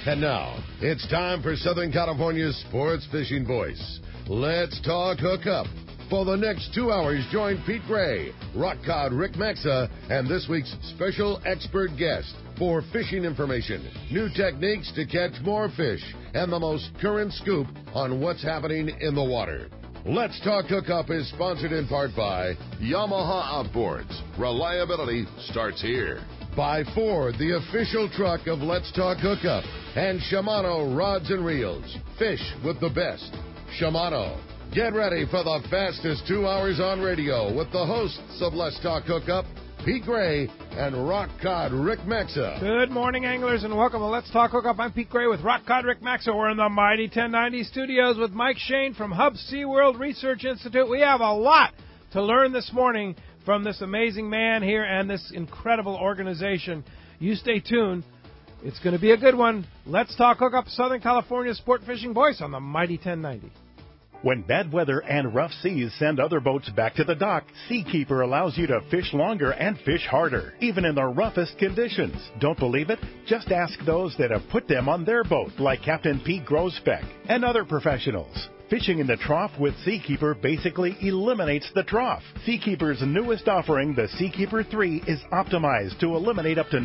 And now, it's time for Southern California's sports fishing voice. Let's talk hookup. For the next 2 hours, join Pete Gray, rock cod Rick Maxa, and this week's special expert guest for fishing information, new techniques to catch more fish, and the most current scoop on what's happening in the water. Let's Talk Hookup is sponsored in part by Yamaha Outboards. Reliability starts here. By Ford, the official truck of Let's Talk Hookup. And Shimano Rods and Reels. Fish with the best. Shimano. Get ready for the fastest 2 hours on radio with the hosts of Let's Talk Hookup, Pete Gray and Rock Cod Rick Maxa. Good morning, anglers, and welcome to Let's Talk Hookup. I'm Pete Gray with Rock Cod Rick Maxa. We're in the mighty 1090 studios with Mike Shane from Hub SeaWorld Research Institute. We have a lot to learn this morning from this amazing man here and this incredible organization. You stay tuned. It's going to be a good one. Let's Talk Hookup, Southern California's sport fishing voice on the mighty 1090. When bad weather and rough seas send other boats back to the dock, Seakeeper allows you to fish longer and fish harder, even in the roughest conditions. Don't believe it? Just ask those that have put them on their boat, like Captain Pete Grosbeck and other professionals. Fishing in the trough with Seakeeper basically eliminates the trough. Seakeeper's newest offering, the Seakeeper 3, is optimized to eliminate up to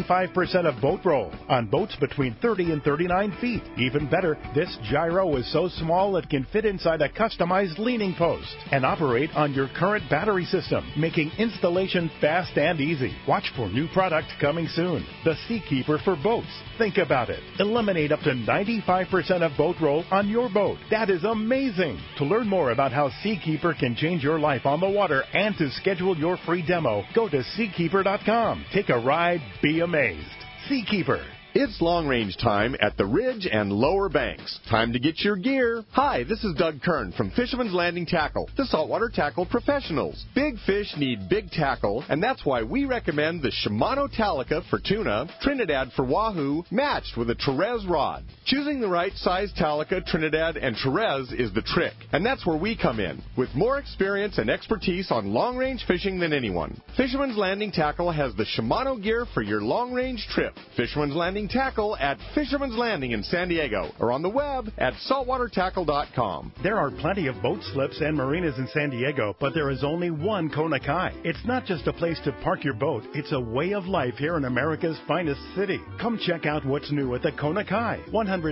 95% of boat roll on boats between 30 and 39 feet. Even better, this gyro is so small it can fit inside a customized leaning post and operate on your current battery system, making installation fast and easy. Watch for new product coming soon. The Seakeeper for boats. Think about it. Eliminate up to 95% of boat roll on your boat. That is amazing. To learn more about how Seakeeper can change your life on the water and to schedule your free demo, go to Seakeeper.com. Take a ride, be amazed. Seakeeper. It's long-range time at the Ridge and Lower Banks. Time to get your gear. Hi, this is Doug Kern from Fisherman's Landing Tackle, the saltwater tackle professionals. Big fish need big tackle, and that's why we recommend the Shimano Talica for tuna, Trinidad for wahoo, matched with a Terez rod. Choosing the right size Talica, Trinidad, and Terez is the trick, and that's where we come in, with more experience and expertise on long-range fishing than anyone. Fisherman's Landing Tackle has the Shimano gear for your long-range trip. Fisherman's Landing Tackle at Fisherman's Landing in San Diego, or on the web at saltwatertackle.com. There are plenty of boat slips and marinas in San Diego, but there is only one Kona Kai. It's not just a place to park your boat, it's a way of life here in America's finest city. Come check out what's new at the Kona Kai.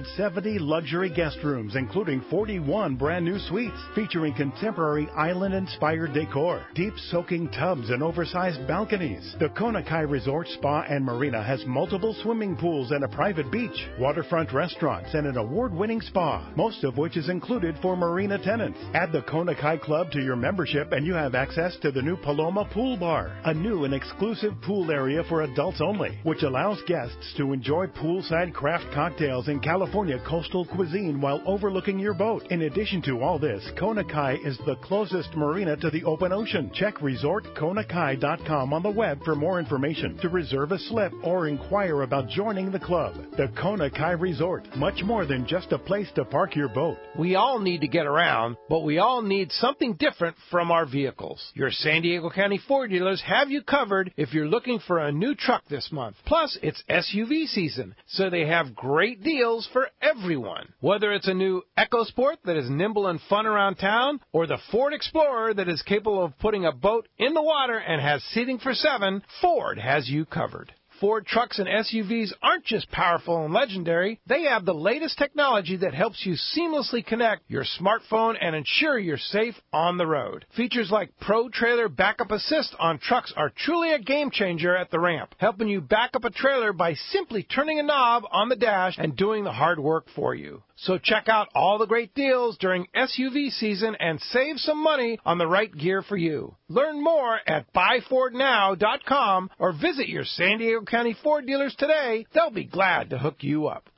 170 luxury guest rooms, including 41 brand new suites, featuring contemporary island-inspired decor, deep soaking tubs and oversized balconies. The Kona Kai Resort Spa and Marina has multiple swimming pools and a private beach, waterfront restaurants, and an award-winning spa, most of which is included for marina tenants. Add the Kona Kai Club to your membership and you have access to the new Paloma Pool Bar, a new and exclusive pool area for adults only, which allows guests to enjoy poolside craft cocktails and California coastal cuisine while overlooking your boat. In addition to all this, Kona Kai is the closest marina to the open ocean. Check resortkonakai.com on the web for more information, to reserve a slip, or inquire about joining the club. The Kona Kai Resort, much more than just a place to park your boat. We all need to get around, but we all need something different from our vehicles. Your San Diego County Ford dealers have you covered if you're looking for a new truck this month. Plus, it's SUV season, so they have great deals for everyone. Whether it's a new EcoSport that is nimble and fun around town, or the Ford Explorer that is capable of putting a boat in the water and has seating for 7, Ford has you covered. Ford trucks and SUVs aren't just powerful and legendary. They have the latest technology that helps you seamlessly connect your smartphone and ensure you're safe on the road. Features like Pro Trailer Backup Assist on trucks are truly a game changer at the ramp, helping you back up a trailer by simply turning a knob on the dash and doing the hard work for you. So check out all the great deals during SUV season and save some money on the right gear for you. Learn more at buyfordnow.com or visit your San Diego County Ford dealers today. They'll be glad to hook you up.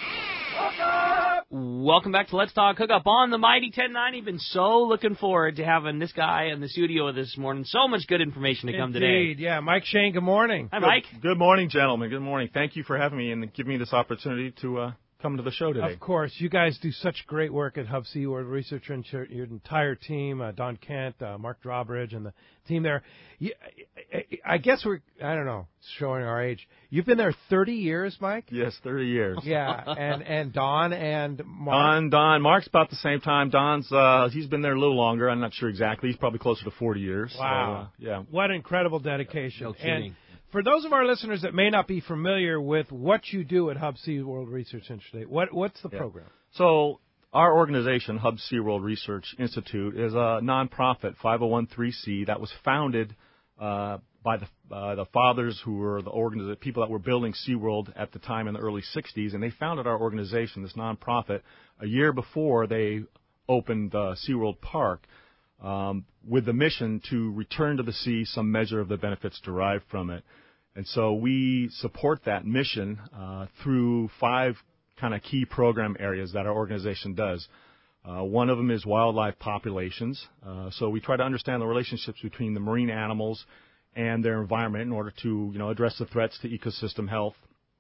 Welcome back to Let's Talk Hookup on the Mighty 1090. Been so looking forward to having this guy in the studio this morning. So much good information to come today. Indeed, yeah. Mike Shane, good morning. Hi, Mike. Good morning, gentlemen. Good morning. Thank you for having me and giving me this opportunity to coming to the show today. Of course. You guys do such great work at Hub SeaWorld Research, and your entire team, Don Kent, Mark Drawbridge, and the team there. I guess I don't know, showing our age. You've been there 30 years, Mike? Yes, 30 years. Yeah, and Don and Mark? Mark's about the same time. Don's, he's been there a little longer. I'm not sure exactly. He's probably closer to 40 years. Wow. So, yeah. What incredible dedication. No kidding. And for those of our listeners that may not be familiar with what you do at Hub SeaWorld Research Institute, what's the program? So our organization, Hub SeaWorld Research Institute, is a nonprofit 501(c) that was founded by the fathers who were the people that were building SeaWorld at the time in the early 60s, and they founded our organization, this nonprofit, a year before they opened SeaWorld Park, with the mission to return to the sea some measure of the benefits derived from it. And so we support that mission through 5 kind of key program areas that our organization does. One of them is wildlife populations. So we try to understand the relationships between the marine animals and their environment in order to, address the threats to ecosystem health.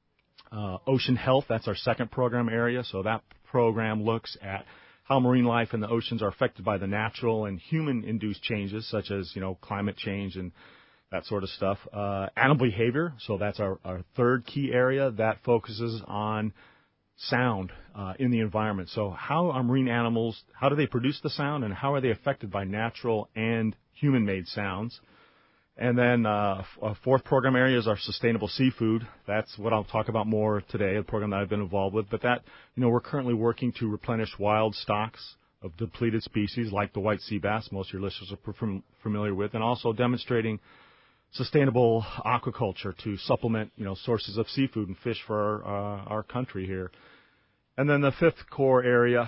Ocean health, that's our second program area. So that program looks at how marine life in the oceans are affected by the natural and human-induced changes, such as, climate change and that sort of stuff. Animal behavior, so that's our third key area that focuses on sound in the environment. So how are marine animals, how do they produce the sound, and how are they affected by natural and human-made sounds? And then a fourth program area is our sustainable seafood. That's what I'll talk about more today, a program that I've been involved with. But that, we're currently working to replenish wild stocks of depleted species like the white sea bass, most of your listeners are familiar with, and also demonstrating sustainable aquaculture to supplement, sources of seafood and fish for our country here. And then the fifth core area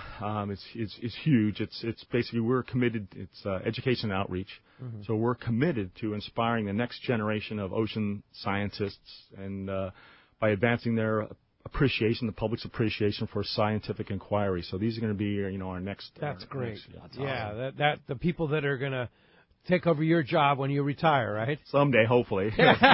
is huge. It's basically we're committed. It's education and outreach. Mm-hmm. So we're committed to inspiring the next generation of ocean scientists, and by advancing their appreciation, the public's appreciation for scientific inquiry. So these are going to be, our next. That's great. That's awesome. That the people that are going to take over your job when you retire, right? Someday, hopefully.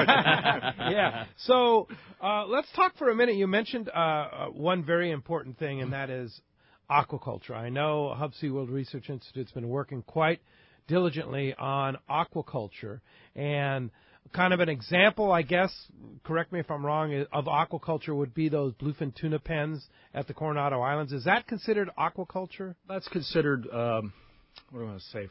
Yeah. So let's talk for a minute. You mentioned one very important thing, and that is aquaculture. I know Hub SeaWorld Research Institute's been working quite diligently on aquaculture, and kind of an example, I guess, correct me if I'm wrong, of aquaculture would be those bluefin tuna pens at the Coronado Islands. Is that considered aquaculture? That's considered, what do I want to say,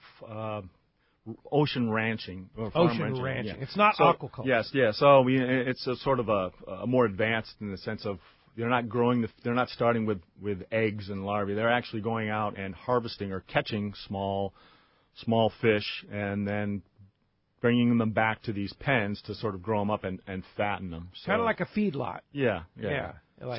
ocean ranching. Or farm ocean ranching. Yeah. It's not aquaculture. Yes, yeah. So it's a sort of a more advanced in the sense of they're not starting with eggs and larvae. They're actually going out and harvesting or catching small fish and then bringing them back to these pens to sort of grow them up and fatten them. So, kind of like a feedlot. Yeah. Like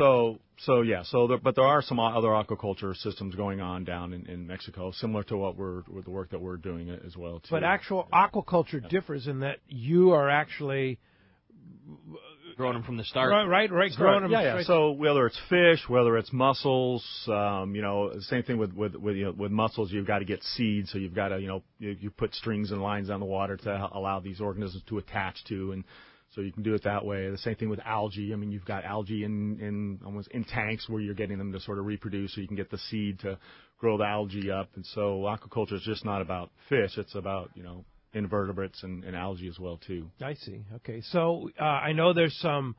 But there are some other aquaculture systems going on down in Mexico, similar to with the work that we're doing as well too. But actual aquaculture differs in that you are actually growing them from the start. Right. Growing them. Yeah. So whether it's fish, whether it's mussels, same thing with mussels. You've got to get seeds, so you've got to you put strings and lines on the water to allow these organisms to attach to, and so you can do it that way. The same thing with algae. I mean, you've got algae almost in tanks where you're getting them to sort of reproduce, so you can get the seed to grow the algae up. And so aquaculture is just not about fish; it's about invertebrates and algae as well too. I see. Okay, so I know there's some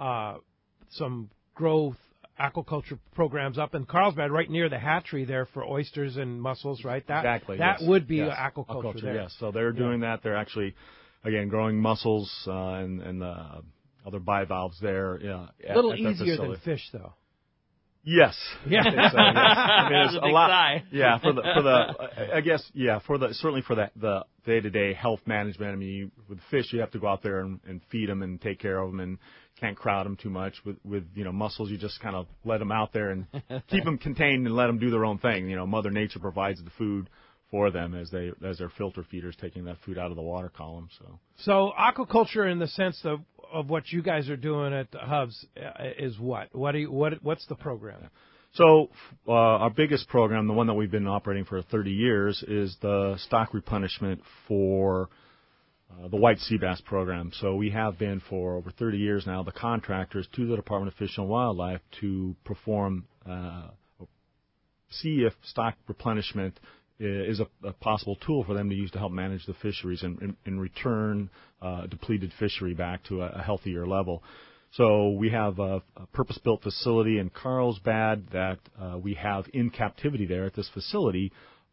growth aquaculture programs up in Carlsbad, right near the hatchery there for oysters and mussels, right? Exactly. That would be aquaculture there. Yes. So they're doing that. They're actually, again, growing mussels and other bivalves there. Yeah. A little easier than fish, though. Yes. Yeah. I think so, yes. I mean, That's a big sigh. Yeah. Certainly for the day-to-day health management. I mean, with fish, you have to go out there and feed them and take care of them and can't crowd them too much. With mussels, you just kind of let them out there and keep them contained and let them do their own thing. Mother Nature provides the food for them as their filter feeders, taking that food out of the water column. So aquaculture, in the sense of what you guys are doing at the Hubs, is what? What's the program? So our biggest program, the one that we've been operating for 30 years, is the stock replenishment for the white sea bass program. So we have been for over 30 years now the contractors to the Department of Fish and Wildlife to perform see if stock replenishment is a possible tool for them to use to help manage the fisheries and return a depleted fishery back to a healthier level. So we have a purpose-built facility in Carlsbad that we have in captivity there at this facility,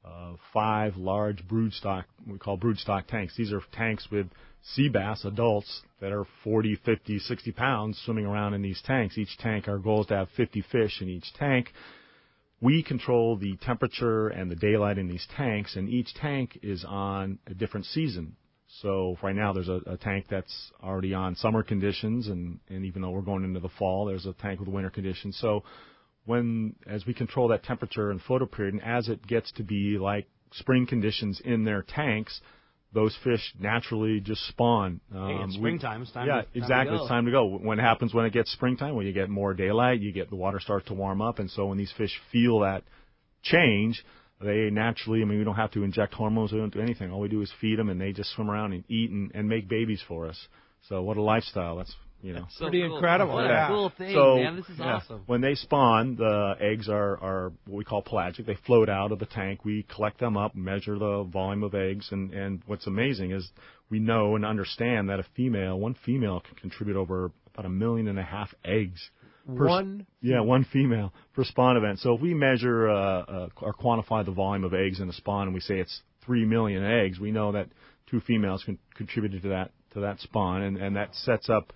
5 large broodstock, we call broodstock tanks. These are tanks with sea bass adults that are 40, 50, 60 pounds swimming around in these tanks. Each tank, our goal is to have 50 fish in each tank. We control the temperature and the daylight in these tanks, and each tank is on a different season. So right now there's a tank that's already on summer conditions, and even though we're going into the fall, there's a tank with winter conditions. So as we control that temperature and photo period, and as it gets to be like spring conditions in their tanks, those fish naturally just spawn. It's springtime. It's time exactly. To go. It's time to go. When it happens when it gets springtime, when you get more daylight, the water starts to warm up, and so when these fish feel that change, they naturally, we don't have to inject hormones. We don't do anything. All we do is feed them, and they just swim around and eat and make babiys for us. So what a lifestyle. That's so pretty cool. incredible. What Yeah. a cool thing, so, man. This is awesome. When they spawn, the eggs are what we call pelagic. They float out of the tank. We collect them up, measure the volume of eggs, and what's amazing is we know and understand that one female can contribute over about 1.5 million eggs. One female per spawn event. So if we measure or quantify the volume of eggs in a spawn, and we say it's 3 million eggs, we know that 2 females can contribute to that spawn, and that sets up.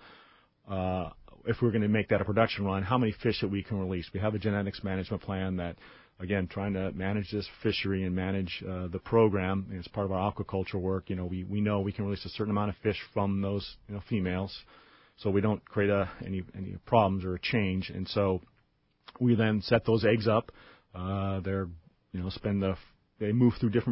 If we're going to make that a production run, how many fish that we can release. We have a genetics management plan that, again, trying to manage this fishery and manage the program. And it's part of our aquaculture work. We know we can release a certain amount of fish from those females, so we don't create any problems or a change. And so we then set those eggs up. They move through different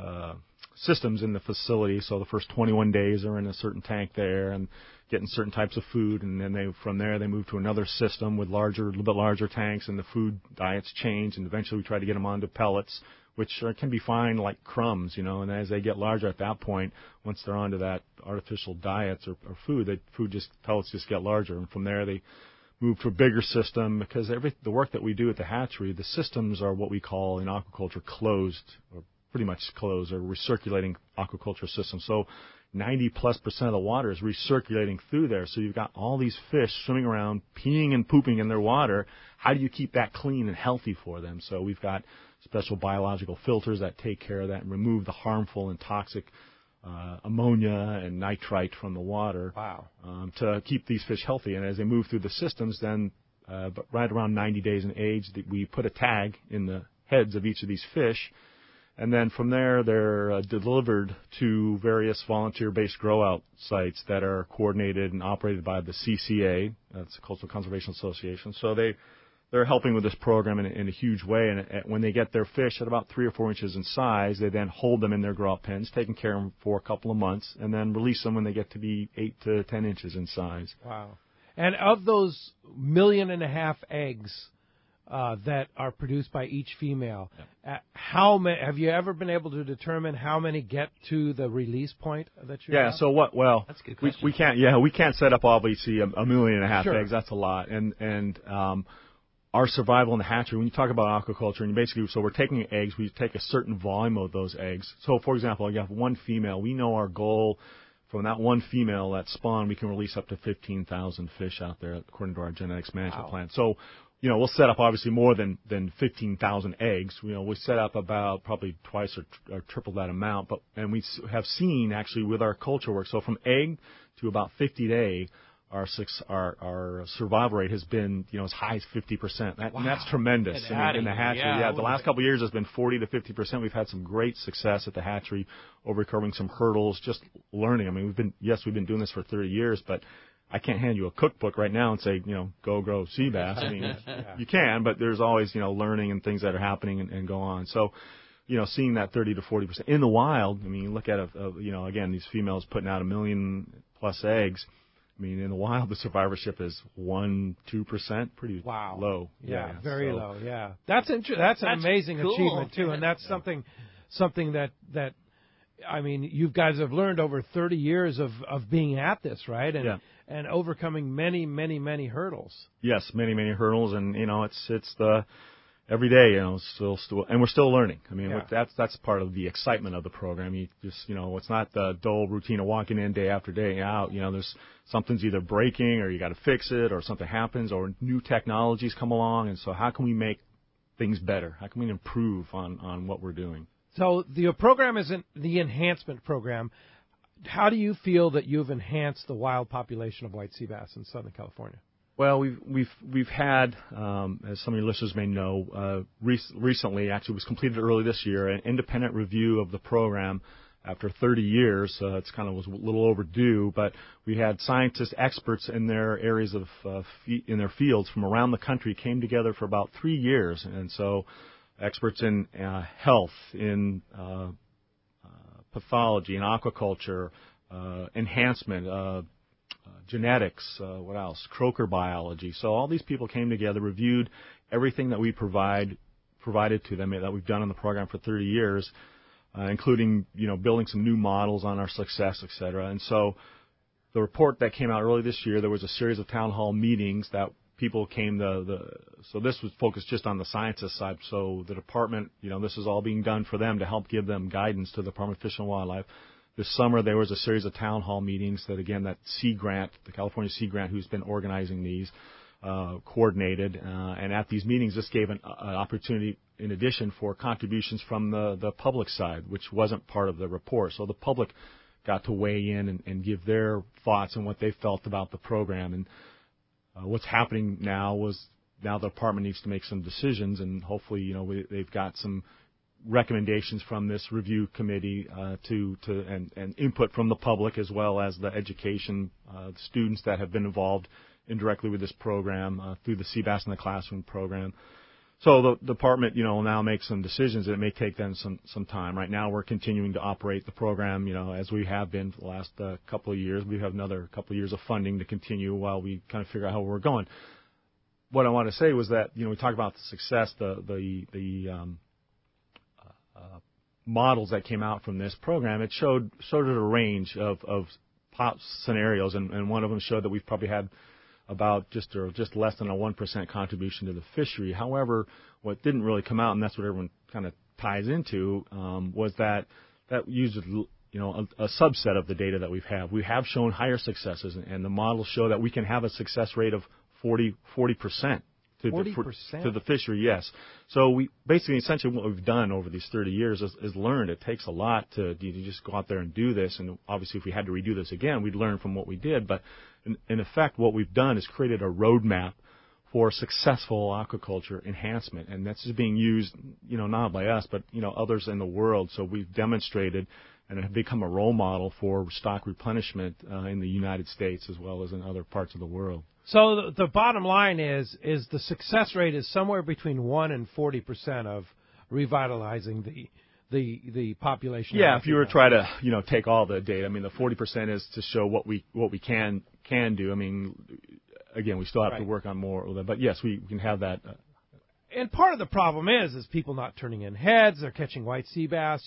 systems in the facility. So the first 21 days are in a certain tank there and getting certain types of food, and then from there they move to another system with a little bit larger tanks, and the food diets change, and eventually we try to get them onto pellets, which can be fine like crumbs, and as they get larger at that point, once they're onto that artificial diets or food, pellets just get larger, and from there they move to a bigger system, because the work that we do at the hatchery, the systems are what we call in aquaculture closed, or pretty much closed, or recirculating aquaculture systems. So 90+% of the water is recirculating through there. So you've got all these fish swimming around, peeing and pooping in their water. How do you keep that clean and healthy for them? So we've got special biological filters that take care of that and remove the harmful and toxic ammonia and nitrite from the water. Wow. To keep these fish healthy. And as they move through the systems, then right around 90 days in age, we put a tag in the heads of each of these fish. And then from there, they're delivered to various volunteer-based grow-out sites that are coordinated and operated by the CCA, that's the Coastal Conservation Association. So they're helping with this program in a huge way. And when they get their fish at about 3 or 4 inches in size, they then hold them in their grow-out pens, taking care of them for a couple of months, and then release them when they get to be 8 to 10 inches in size. Wow. And of those 1.5 million eggs that are produced by each female, how many have you ever been able to determine how many get to the release point that you have? So what? Well, that's a good question. We can't set up obviously 1.5 million Sure. eggs. That's a lot, and our survival in the hatchery. When you talk about aquaculture, and so we're taking eggs, we take a certain volume of those eggs. So for example, you have one female. We know our goal from that one female that spawn, we can release up to 15,000 fish out there according to our genetics management plan. So we'll set up obviously more than 15,000 eggs. We set up about probably twice or triple that amount. And we have seen actually with our culture work. So from egg to about 50 day, our survival rate has been as high as 50%. And that's tremendous. In the hatchery, the last couple of years has been 40 to 50%. We've had some great success at the hatchery, overcoming some hurdles, just learning. We've been doing this for 30 years, but I can't hand you a cookbook right now and say, go grow sea bass. You can, but there's always, learning and things that are happening and go on. So, seeing that 30 to 40% in the wild, you look at again, these females putting out 1 million+ eggs. In the wild, the survivorship is 1-2%, pretty low. Very low. Yeah, that's an amazing cool. achievement too, and that's something that I mean, you guys have learned over 30 years of being at this, right? And overcoming many, many, many hurdles. Yes, many, many hurdles, and it's the every day, still, and we're still learning. I mean, that's part of the excitement of the program. You just, it's not the dull routine of walking in day after day out. There's something's either breaking, or you got to fix it, or something happens, or new technologies come along, and so how can we make things better? How can we improve on what we're doing? So the program is the enhancement program. How do you feel that you've enhanced the wild population of white sea bass in Southern California? Well, we've had, as some of your listeners may know, recently, actually it was completed early this year, an independent review of the program after 30 years. It's kind of was a little overdue, but we had scientists, experts in their areas of in their fields from around the country came together for about 3 years, and so experts in health, in pathology, in aquaculture, enhancement, genetics, what else? Croaker biology. So all these people came together, reviewed everything that we provided to them that we've done in the program for 30 years, including building some new models on our success, et cetera. And so the report that came out early this year, there was a series of town hall meetings that people came so this was focused just on the scientist side. So the department, this is all being done for them to help give them guidance to the Department of Fish and Wildlife. This summer there was a series of town hall meetings that, again, that Sea Grant, the California Sea Grant, who's been organizing these, coordinated. And at these meetings, this gave an opportunity, in addition, for contributions from the public side, which wasn't part of the report. So the public got to weigh in and give their thoughts and what they felt about the program. And what's happening now the department needs to make some decisions, and hopefully, they've got some recommendations from this review committee and input from the public, as well as the education students that have been involved indirectly with this program through the Sea Bass in the Classroom program. So the department, will now make some decisions, and it may take them some time. Right now, we're continuing to operate the program, as we have been for the last couple of years. We have another couple of years of funding to continue while we kind of figure out how we're going. What I want to say was that, we talk about the success, the models that came out from this program. It showed sort of a range of scenarios, and one of them showed that we've probably had about just less than a 1% contribution to the fishery. However, what didn't really come out, and that's what everyone kind of ties into, was that uses a subset of the data that we've had. We have shown higher successes, and the models show that we can have a success rate of 40%. To the fishery, yes. So we basically, essentially, what we've done over these 30 years is learned. It takes a lot to just go out there and do this. And obviously, if we had to redo this again, we'd learn from what we did. But in effect, what we've done is created a roadmap for successful aquaculture enhancement, and that's just being used, not by us, but others in the world. So we've demonstrated and have become a role model for stock replenishment in the United States as well as in other parts of the world. So the bottom line is the success rate is somewhere between 1% and 40% of revitalizing the population. Yeah, if you were to try to take all the data, I mean the 40% is to show what we can do. I mean, again, we still have to work on more of that, but yes, we can have that. And part of the problem is people not turning in heads. They're catching white sea bass.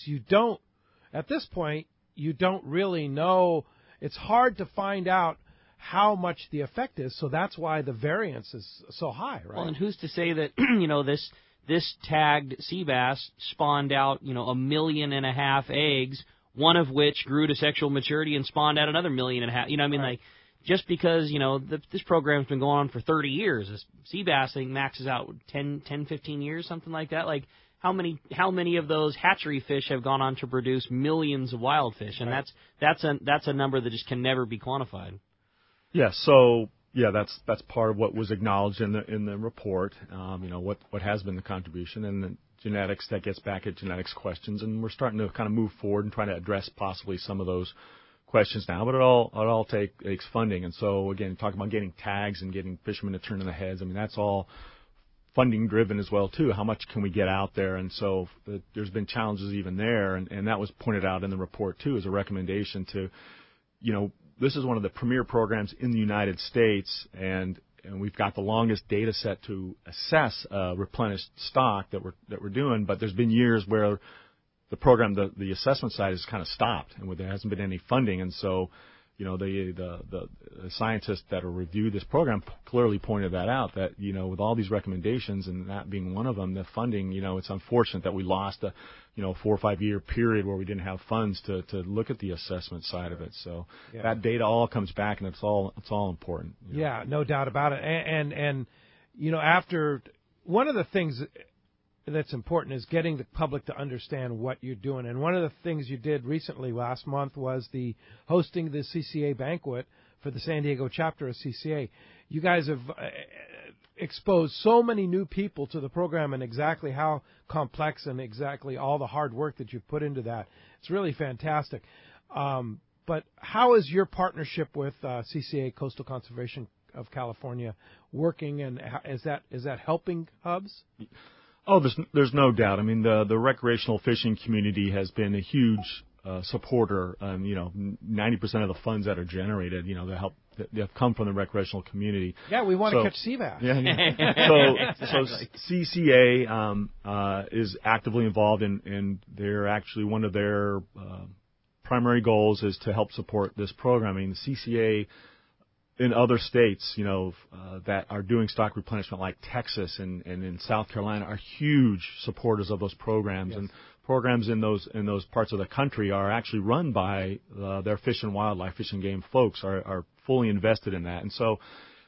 At this point, you don't really know. It's hard to find out how much the effect is, so that's why the variance is so high, right? Well, and who's to say that this tagged sea bass spawned out 1.5 million eggs, one of which grew to sexual maturity and spawned out another 1.5 million. Like just because this program's been going on for 30 years, this sea bass thing maxes out 10, 15 years, something like that. Like how many of those hatchery fish have gone on to produce millions of wild fish, and that's a number that just can never be quantified. Yeah, so that's part of what was acknowledged in the report. What has been the contribution, and the genetics that gets back at genetics questions, and we're starting to kind of move forward and try to address possibly some of those questions now. But it all takes funding, and so again, talking about getting tags and getting fishermen to turn in the heads. I mean, that's all funding driven as well too. How much can we get out there? And so there's been challenges even there, and that was pointed out in the report too as a recommendation to, this is one of the premier programs in the United States, and we've got the longest data set to assess replenished stock that we're doing. But there's been years where the program, the assessment side has kind of stopped, and there hasn't been any funding, and so. The scientists that have reviewed this program clearly pointed that out, that, with all these recommendations and that being one of them, the funding, it's unfortunate that we lost a, 4 or 5 year period where we didn't have funds to look at the assessment side of it. So that data all comes back, and it's all important. Yeah, no doubt about it. And after one of the things that's important is getting the public to understand what you're doing. And one of the things you did recently last month was hosting the CCA banquet for the San Diego chapter of CCA. You guys have exposed so many new people to the program and exactly how complex and exactly all the hard work that you put into that. It's really fantastic. But how is your partnership with CCA, Coastal Conservation of California, working, and is that helping Hubs? Oh, there's no doubt. I mean, the recreational fishing community has been a huge supporter. 90% of the funds that are generated, they have come from the recreational community. Yeah, we want to catch sea bass. Yeah. So CCA is actively involved, and they're actually one of their primary goals is to help support this program. I mean, the CCA in other states, that are doing stock replenishment, like Texas and in South Carolina, are huge supporters of those programs. Yes. And programs in those parts of the country are actually run by their fish and wildlife, fish and game folks are fully invested in that. And so,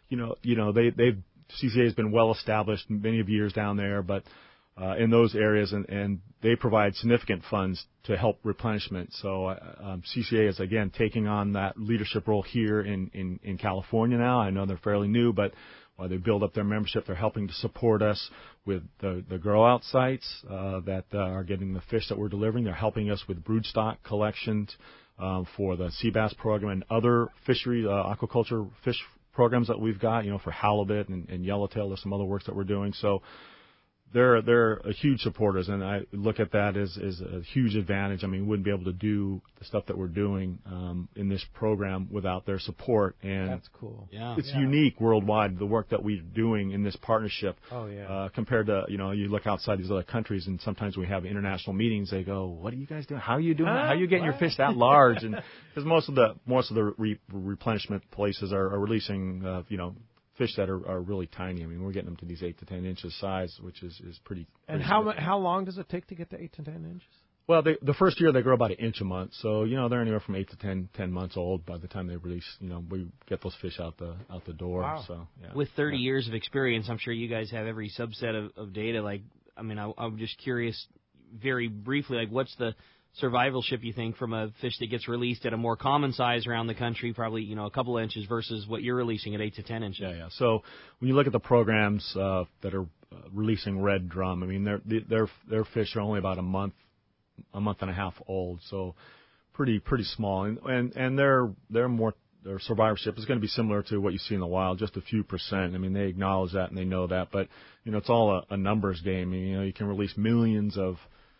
CCA has been well established many of years down there, but in those areas, and they provide significant funds to help replenishment. So CCA is, again, taking on that leadership role here in California now. I know they're fairly new, but while they build up their membership, they're helping to support us with the grow-out sites that are getting the fish that we're delivering. They're helping us with broodstock collections for the sea bass program and other fishery, aquaculture fish programs that we've got, for halibut and yellowtail. There's some other works that we're doing. So they're a huge supporters, and I look at that as a huge advantage. I mean, we wouldn't be able to do the stuff that we're doing in this program without their support. And that's cool. Yeah. It's unique worldwide, the work that we're doing in this partnership. Oh, yeah. Compared to, you look outside these other countries, and sometimes we have international meetings. They go, "What are you guys doing? How are you doing? How are you getting your fish that large?" And because most of the replenishment places are releasing, fish that are really tiny. I mean, we're getting them to these 8 to 10 inches size, which is pretty. And how long does it take to get to 8 to 10 inches? Well, the first year they grow about 1 inch a month, so they're anywhere from 8 to 10 months old by the time they release. We get those fish out the door. Wow. So yeah. With 30 years of experience, I'm sure you guys have every subset of data. I'm just curious, very briefly, what's the survivalship, you think, from a fish that gets released at a more common size around the country, probably a couple of inches, versus what you're releasing at 8 to 10 inches? Yeah. So when you look at the programs that are releasing red drum, I mean their fish are only about a month and a half old, so pretty small, and their survivorship is going to be similar to what you see in the wild, just a few percent. I mean, they acknowledge that and they know that, but it's all a numbers game. I mean, you can release millions of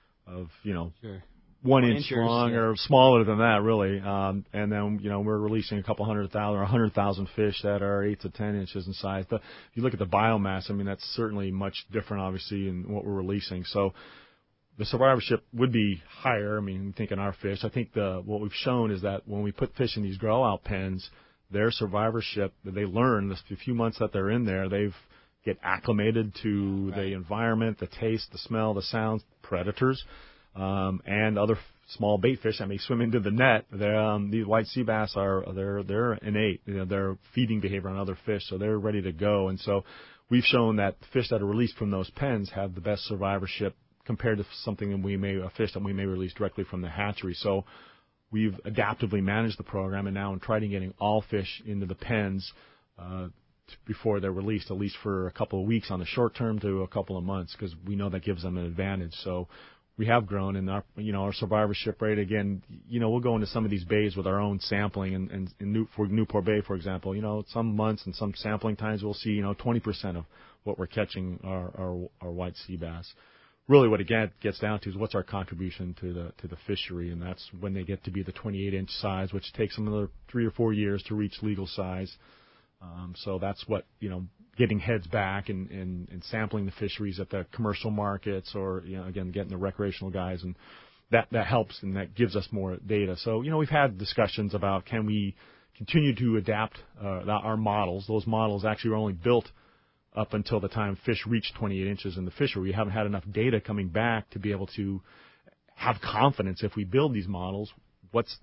Sure. 1 inch long or smaller than that, really. And then, we're releasing a couple 100,000 or 100,000 fish that are 8 to 10 inches in size. But if you look at the biomass, I mean, that's certainly much different, obviously, in what we're releasing. So the survivorship would be higher. I mean, thinking our fish. I think what we've shown is that when we put fish in these grow-out pens, their survivorship, they learn the few months that they're in there, they've get acclimated to the environment, the taste, the smell, the sounds, predators. And other small bait fish that may swim into the net. These white sea bass they're innate. Their feeding behavior on other fish, so they're ready to go. And so we've shown that fish that are released from those pens have the best survivorship compared to a fish that we may release directly from the hatchery. So we've adaptively managed the program, and now I'm trying getting all fish into the pens before they're released, at least for a couple of weeks on the short term to a couple of months, because we know that gives them an advantage. So we have grown, and our survivorship rate, again, we'll go into some of these bays with our own sampling, and for Newport Bay, for example, some months and some sampling times we'll see 20% of what we're catching are white sea bass. Really, what it gets down to is what's our contribution to the fishery, and that's when they get to be the 28-inch size, which takes another 3 or 4 years to reach legal size. So that's what, getting heads back and sampling the fisheries at the commercial markets, or, again, getting the recreational guys and that helps and that gives us more data. So, we've had discussions about can we continue to adapt our models. Those models actually were only built up until the time fish reached 28 inches in the fishery. We haven't had enough data coming back to be able to have confidence if we build these models. What's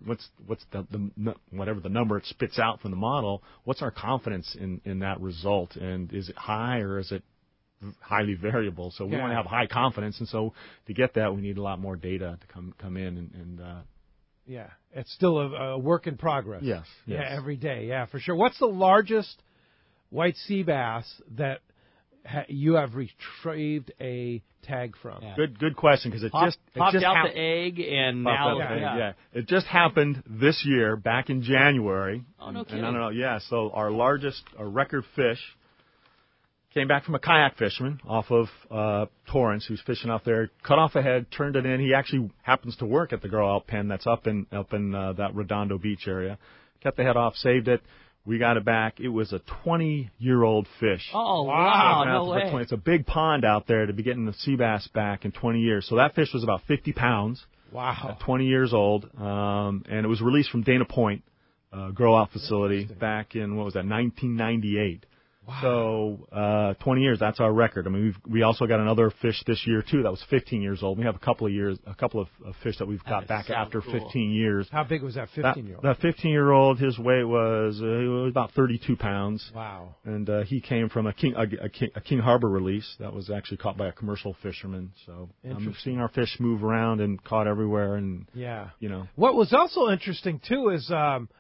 the whatever the number it spits out from the model, what's our confidence in that result? And is it high or is it highly variable? So we want to have high confidence, and so to get that, we need a lot more data to come in and yeah, it's still a work in progress. Yes. Yeah, every day. Yeah, for sure. What's the largest white sea bass that you have retrieved a tag from? Yeah. Good question, because it just popped out the egg and now it just happened this year back in January. Oh, no kidding. And yeah. So our record fish came back from a kayak fisherman off of Torrance, who's fishing out there. Cut off a head, turned it in. He actually happens to work at the Girl Out Pen that's up in that Redondo Beach area. Kept the head off, saved it. We got it back. It was a 20-year-old fish. Oh, wow. No way. It's a big pond out there to be getting the sea bass back in 20 years. So that fish was about 50 pounds. Wow. At 20 years old. And it was released from Dana Point Grow Out facility back in, 1998. Wow. So 20 years, that's our record. I mean, we also got another fish this year too that was 15 years old. We have a couple of fish that we've got back after 15 years. How big was that 15-year-old? That 15-year-old, his weight was about 32 pounds. Wow. And he came from a King Harbor release that was actually caught by a commercial fisherman. So we've seen our fish move around and caught everywhere. And what was also interesting too is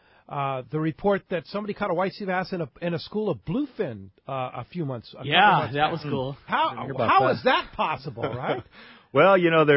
the report that somebody caught a white sea bass in a school of bluefin a few months ago. Yeah, that was cool. How is that possible, right? Well,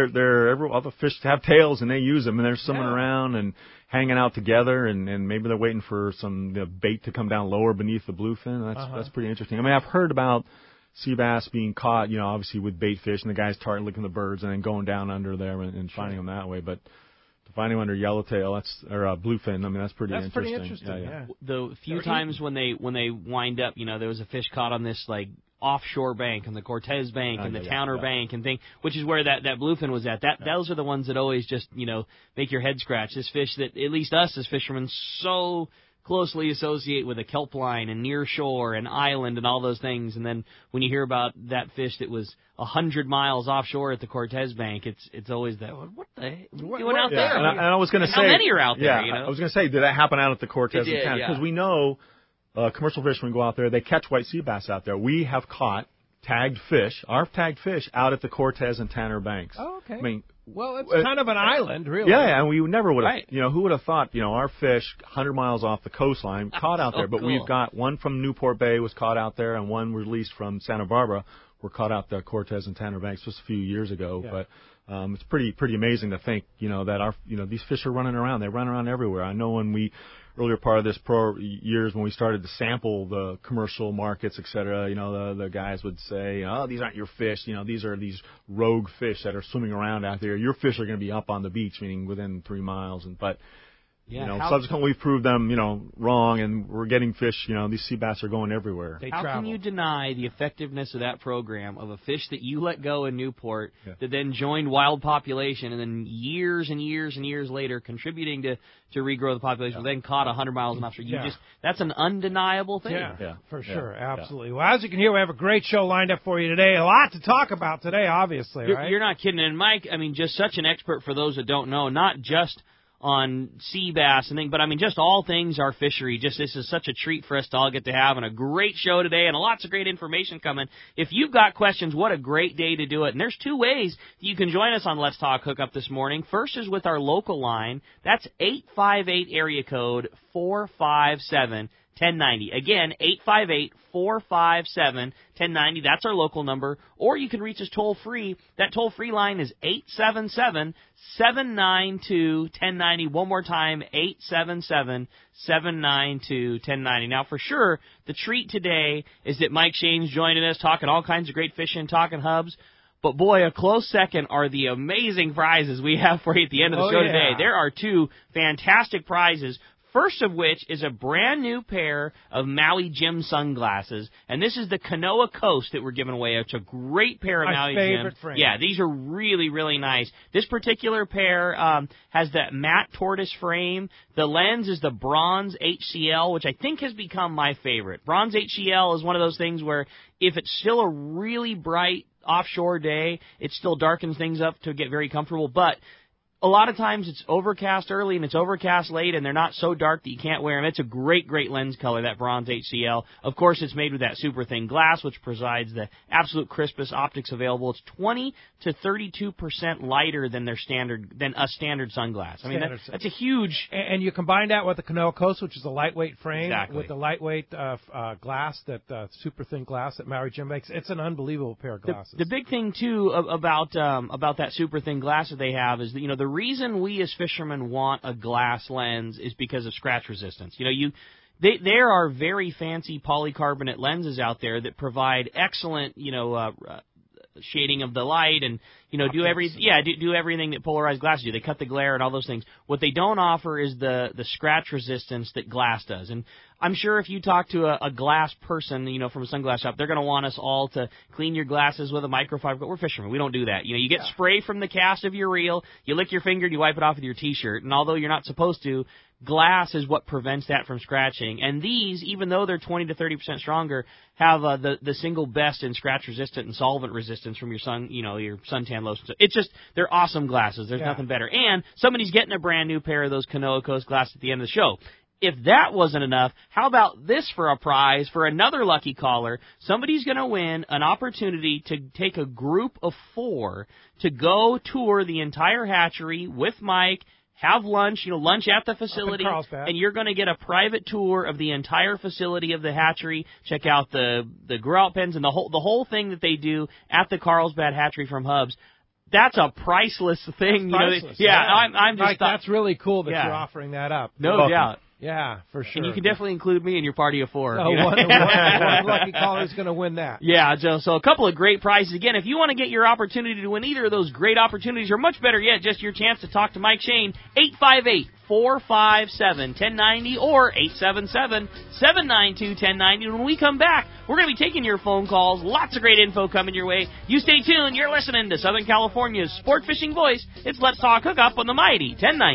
all the fish have tails and they use them, and they're swimming around and hanging out together, and maybe they're waiting for some bait to come down lower beneath the bluefin. That's pretty interesting. I mean, I've heard about sea bass being caught, obviously with bait fish, and the guys licking the birds and then going down under there and finding them that way, but finding them under yellowtail, or bluefin, I mean, that's pretty interesting. Pretty interesting. Yeah. The few times when they wind up, there was a fish caught on this offshore bank, on the Cortez Bank and the Towner Bank and thing, which is where that bluefin was at. Those are the ones that always just make your head scratch. This fish that at least us as fishermen so closely associate with a kelp line and near shore and island and all those things, and then when you hear about that fish that was 100 miles offshore at the Cortez Bank, it's always that, what the heck are you doing out there? And I was going to say, how many are out there? I was going to say, did that happen out at the Cortez and Towner? Because we know commercial fishermen go out there, they catch white sea bass out there. We have caught our tagged fish out at the Cortez and Tanner banks. Oh, okay. I mean, well, it's kind of an island, really. Yeah, and we never would have, who would have thought, our fish 100 miles off the coastline caught out there. But we've got one from Newport Bay was caught out there, and one released from Santa Barbara were caught out the Cortez and Tanner banks just a few years ago. Yeah. But it's pretty amazing to think, that these fish are running around. They run around everywhere. I know when earlier part of this years when we started to sample the commercial markets, et cetera, the guys would say, oh, these aren't your fish. These are these rogue fish that are swimming around out there. Your fish are going to be up on the beach, meaning within 3 miles. Subsequently we've proved them, wrong, and we're getting fish, these sea bass are going everywhere. How can you deny the effectiveness of that program of a fish that you let go in Newport that then joined wild population and then years and years and years later contributing to regrow the population, then caught 100 miles an offshore? That's an undeniable thing. Yeah, for sure. Absolutely. Yeah. Well, as you can hear, we have a great show lined up for you today. A lot to talk about today, obviously, right? You're not kidding. And Mike, just such an expert for those that don't know, not just on sea bass and things, but just all things our fishery. This is such a treat for us to all get to have, and a great show today, and lots of great information coming. If you've got questions, what a great day to do it. And there's 2 ways that you can join us on Let's Talk Hookup this morning. First is with our local line. That's 858 area code 457 1090. Again, 858-457-1090. That's our local number. Or you can reach us toll-free. That toll-free line is 877-792-1090. One more time, 877-792-1090. Now, for sure, the treat today is that Mike Shane's joining us, talking all kinds of great fishing, talking hubs. But, boy, a close second are the amazing prizes we have for you at the end of the show today. There are 2 fantastic prizes. First of which is a brand new pair of Maui Jim sunglasses, and this is the Kanoa Coast that we're giving away. It's a great pair of Maui Jim. My favorite frame. Yeah, these are really, really nice. This particular pair has that matte tortoise frame. The lens is the bronze HCL, which I think has become my favorite. Bronze HCL is one of those things where if it's still a really bright offshore day, it still darkens things up to get very comfortable, but a lot of times it's overcast early and it's overcast late, and they're not so dark that you can't wear them. It's a great, great lens color, that bronze HCL. Of course, it's made with that super thin glass, which provides the absolute crispest optics available. It's 20 to 32% lighter than a standard sunglass. I mean, that's a huge. And you combine that with the Kanoa Coast, which is a lightweight frame, exactly, with the lightweight glass, that super thin glass that Maui Jim makes. It's an unbelievable pair of glasses. The big thing too about that super thin glass that they have is that, the reason we as fishermen want a glass lens is because of scratch resistance. There are very fancy polycarbonate lenses out there that provide excellent, shading of the light and, do everything that polarized glasses do. They cut the glare and all those things. What they don't offer is the scratch resistance that glass does. And I'm sure if you talk to a glass person, from a sunglass shop, they're going to want us all to clean your glasses with a microfiber, but we're fishermen. We don't do that. You get spray from the cast of your reel, you lick your finger, and you wipe it off with your T-shirt. And although you're not supposed to, glass is what prevents that from scratching. And these, even though they're 20 to 30% stronger, have the single best in scratch resistant and solvent resistance from your your suntan lotion. So it's just, they're awesome glasses. There's nothing better. And somebody's getting a brand new pair of those Kanoa Coast glasses at the end of the show. If that wasn't enough, how about this for a prize for another lucky caller? Somebody's going to win an opportunity to take a group of 4 to go tour the entire hatchery with Mike, have lunch, lunch at the facility, and you're going to get a private tour of the entire facility of the hatchery. Check out the grow-out pens and the whole thing that they do at the Carlsbad Hatchery from Hubs. That's a priceless thing. Priceless, I'm just Mike, that's really cool that you're offering that up. No doubt. Yeah, for sure. And you can definitely include me in your party of 4. One lucky caller is going to win that. Yeah, Joe. So a couple of great prizes. Again, if you want to get your opportunity to win either of those great opportunities, or much better yet, just your chance to talk to Mike Shane, 858-457-1090 or 877-792-1090. When we come back, we're going to be taking your phone calls. Lots of great info coming your way. You stay tuned. You're listening to Southern California's sport fishing voice. It's Let's Talk Hookup on the mighty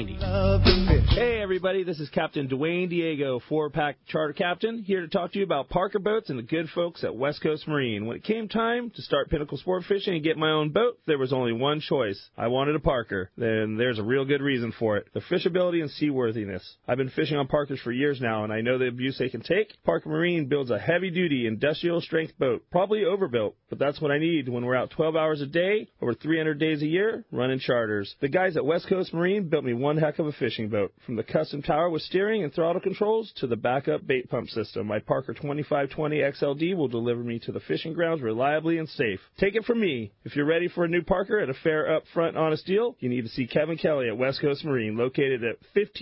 1090. Hey, everybody. This is Captain Dwayne Diego, 4-pack charter captain, here to talk to you about Parker Boats and the good folks at West Coast Marine. When it came time to start Pinnacle Sport Fishing and get my own boat, there was only one choice. I wanted a Parker. Then there's a real good reason for it. The fishability and seaworthiness. I've been fishing on Parkers for years now, and I know the abuse they can take. Parker Marine builds a heavy-duty, industrial-strength boat, probably overbuilt, but that's what I need when we're out 12 hours a day, over 300 days a year, running charters. The guys at West Coast Marine built me one heck of a fishing boat. From the custom tower with steering and throttle controls to the backup bait pump system, my Parker 2520 XLD will deliver me to the fishing grounds reliably and safe. Take it from me. If you're ready for a new Parker at a fair, upfront, honest deal, you need to see Kevin Kelly at West Coast Marine, located at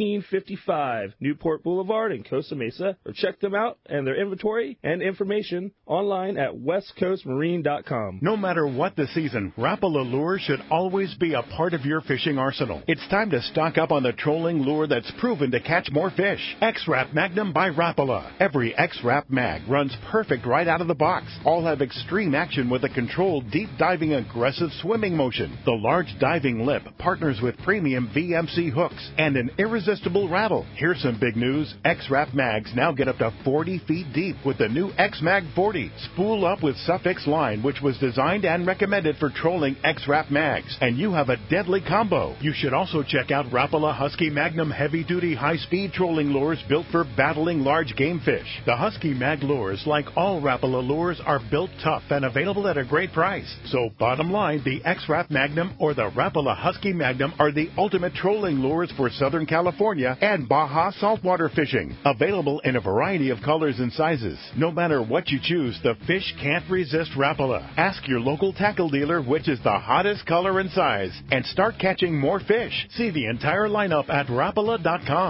1555 Newport Boulevard in Costa Mesa, or check them out and their inventory and information online at westcoastmarine.com. No matter what the season, Rapala lure should always be a part of your fishing arsenal. It's time to stock up on the trolling lure that's proven to catch more fish. X-Rap Magnum by Rapala. Every X-Rap Mag runs perfect right out of the box. All have extreme action with a controlled, deep-diving, aggressive swimming motion. The large diving lip partners with premium VMC hooks and an irresistible rattle. Here's some big news. X-Rap Mags now get up to 40 feet deep with the new X-Mag 40. Spool up with Suffix line, which was designed and recommended for trolling X-Rap Mags. And you have a deadly combo. You should also check out Rapala Husky Magnum heavy-duty, high-speed trolling lures built for battling large game fish. The Husky Mag lures, like all Rapala lures, are built tough and available at a great price. So bottom line, the X-Rap Magnum or the Rapala Husky Magnum are the ultimate trolling lures for Southern California and Baja saltwater fishing. Available in a variety of colors and sizes. No matter what you choose, the fish can't resist Rapala. Ask your local tackle dealer which is the hottest color and size, and start catching more fish. See the entire lineup at Rapala.com.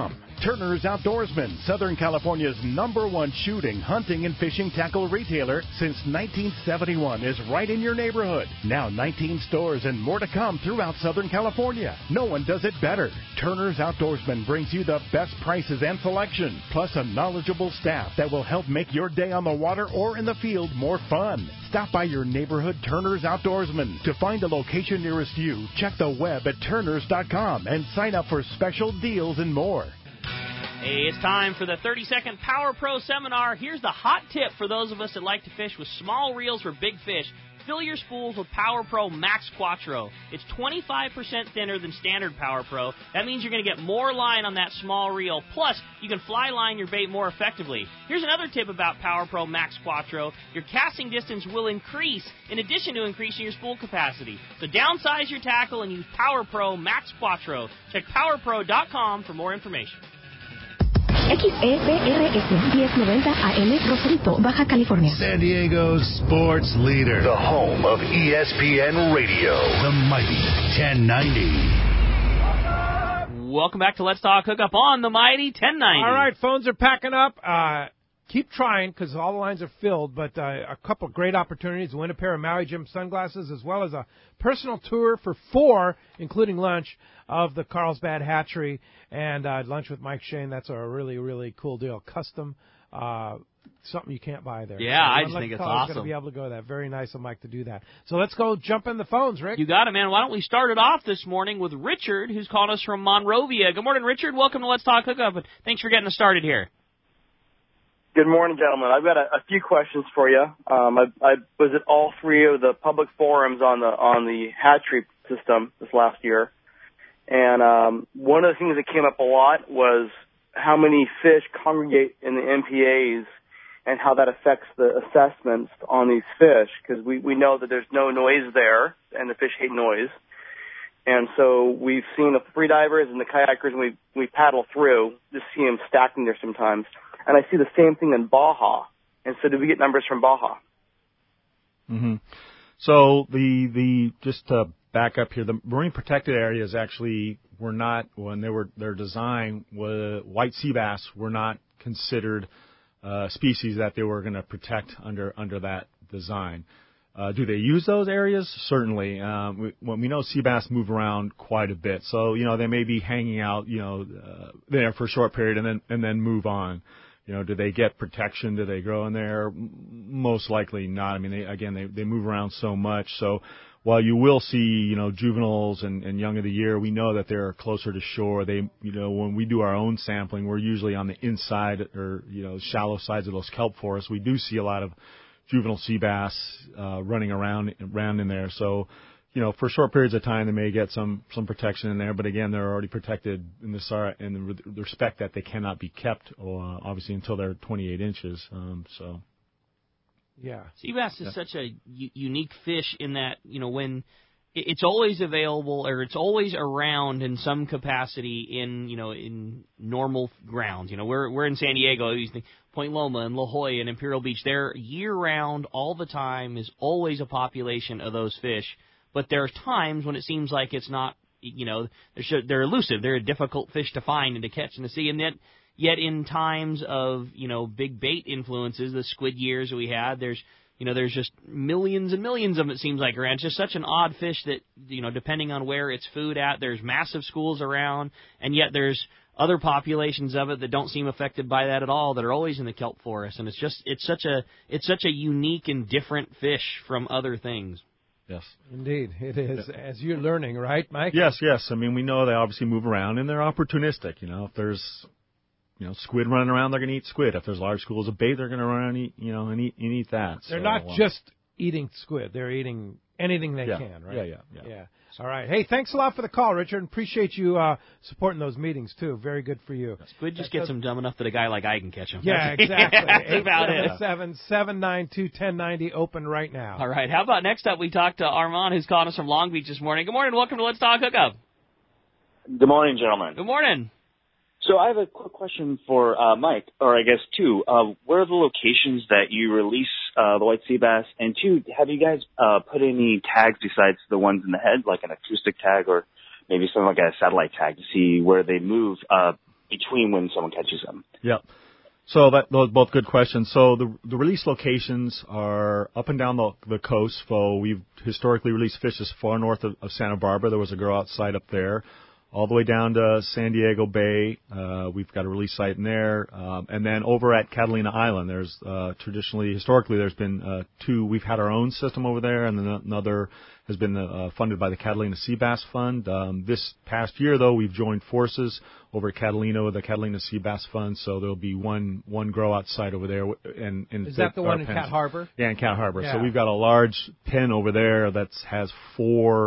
Turner's Outdoorsman, Southern California's #1 shooting, hunting, and fishing tackle retailer since 1971, is right in your neighborhood. Now 19 stores and more to come throughout Southern California. No one does it better. Turner's Outdoorsman brings you the best prices and selection, plus a knowledgeable staff that will help make your day on the water or in the field more fun. Stop by your neighborhood Turner's Outdoorsman. To find a location nearest you, check the web at turners.com and sign up for special deals and more. Hey, it's time for the 30-second Power Pro seminar. Here's the hot tip for those of us that like to fish with small reels for big fish. Fill your spools with Power Pro Max Quattro. It's 25% thinner than standard Power Pro. That means you're going to get more line on that small reel. Plus, you can fly line your bait more effectively. Here's another tip about Power Pro Max Quattro. Your casting distance will increase in addition to increasing your spool capacity. So downsize your tackle and use Power Pro Max Quattro. Check powerpro.com for more information. XEPRS 1090 AM, Rosarito, Baja California. San Diego's sports leader. The home of ESPN Radio. The mighty 1090. Welcome back to Let's Talk Hookup on the mighty 1090. All right, phones are packing up. Keep trying because all the lines are filled, but a couple of great opportunities to win a pair of Maui Jim sunglasses as well as a personal tour for 4, including lunch, of the Carlsbad Hatchery and lunch with Mike Shane. That's a really, really cool deal. Custom, something you can't buy there. Yeah, I just think it's awesome. Going to be able to go that. Very nice of Mike to do that. So let's go jump in the phones, Rick. You got it, man. Why don't we start it off this morning with Richard, who's calling us from Monrovia. Good morning, Richard. Welcome to Let's Talk Hookup, and thanks for getting us started here. Good morning, gentlemen. I've got a few questions for you. I was at all 3 of the public forums on the hatchery system this last year, and one of the things that came up a lot was how many fish congregate in the MPAs and how that affects the assessments on these fish, because we know that there's no noise there, and the fish hate noise. And so we've seen the freedivers and the kayakers, and we paddle through, just see them stacking there sometimes. And I see the same thing in Baja. And so do we get numbers from Baja? Mm-hmm. So the just to back up here, the marine protected areas actually were not, when their design was, white sea bass were not considered species that they were going to protect under that design. Do they use those areas? Certainly. We know sea bass move around quite a bit, so they may be hanging out there for a short period and then move on. Do they get protection? Do they grow in there? Most likely not. I mean, they move around so much. So while you will see, juveniles and young of the year, we know that they're closer to shore. They, when we do our own sampling, we're usually on the inside or, shallow sides of those kelp forests. We do see a lot of juvenile sea bass running around in there. So, for short periods of time, they may get some protection in there, but again, they're already protected in the respect that they cannot be kept, obviously, until they're 28 inches. Yeah. Sea bass is such a unique fish in that, when it's always available or it's always around in some capacity in normal grounds. We're in San Diego, Point Loma and La Jolla and Imperial Beach. They're year-round, all the time, is always a population of those fish. But there are times when it seems like it's not, they're elusive. They're a difficult fish to find and to catch and to see. And yet in times of, big bait influences, the squid years that we had, there's just millions and millions of them, it seems like, around. It's just such an odd fish that, depending on where it's food at, there's massive schools around, and yet there's other populations of it that don't seem affected by that at all, that are always in the kelp forest. And it's such a unique and different fish from other things. Yes. Indeed, it is, as you're learning, right, Mike? Yes. I mean, we know they obviously move around, and they're opportunistic. If there's, squid running around, they're going to eat squid. If there's large schools of bait, they're going to run and eat, and eat that. They're not just eating squid. They're eating anything they can, right? Yeah. All right. Hey, thanks a lot for the call, Richard. Appreciate you supporting those meetings, too. Very good for you. Squid just gets them dumb enough that a guy like I can catch them. Yeah, exactly. That's about it. 877-792-1090, open right now. All right. How about next up we talk to Armand, who's calling us from Long Beach this morning. Good morning. Welcome to Let's Talk Hookup. Good morning, gentlemen. Good morning. So I have a quick question for Mike, or I guess 2. Where are the locations that you release the white sea bass? And 2, have you guys put any tags besides the ones in the head, like an acoustic tag or maybe something like a satellite tag to see where they move between when someone catches them? Yep. So those are both good questions. So the release locations are up and down the coast. So we've historically released fish as far north of Santa Barbara. There was a grow out site up there. All the way down to San Diego Bay. We've got a release site in there. And then over at Catalina Island, there's historically, there's been two. We've had our own system over there, and then another has been funded by the Catalina Sea Bass Fund. This past year, though, we've joined forces over at Catalina with the Catalina Sea Bass Fund, so there'll be one grow out site over there. And is that the one in Cat Harbor? Yeah, in Cat Harbor. Yeah. So we've got a large pen over there that has four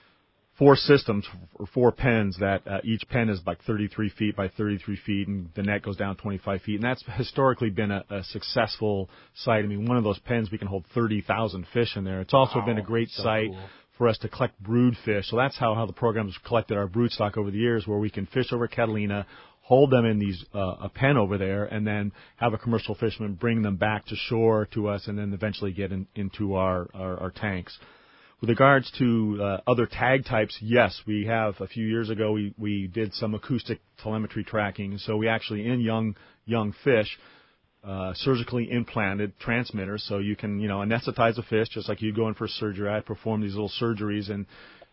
systems or 4 pens that each pen is like 33 feet by 33 feet, and the net goes down 25 feet. And that's historically been a successful site. I mean, one of those pens, we can hold 30,000 fish in there. It's also been a great site for us to collect brood fish. So that's how the program's collected our brood stock over the years, where we can fish over Catalina, hold them in these a pen over there, and then have a commercial fisherman bring them back to shore to us, and then eventually get into our tanks. With regards to other tag types, yes, we have. A few years ago, we did some acoustic telemetry tracking. So we actually, in young fish, surgically implanted transmitters. So you can, anesthetize a fish just like you go in for surgery. I perform these little surgeries and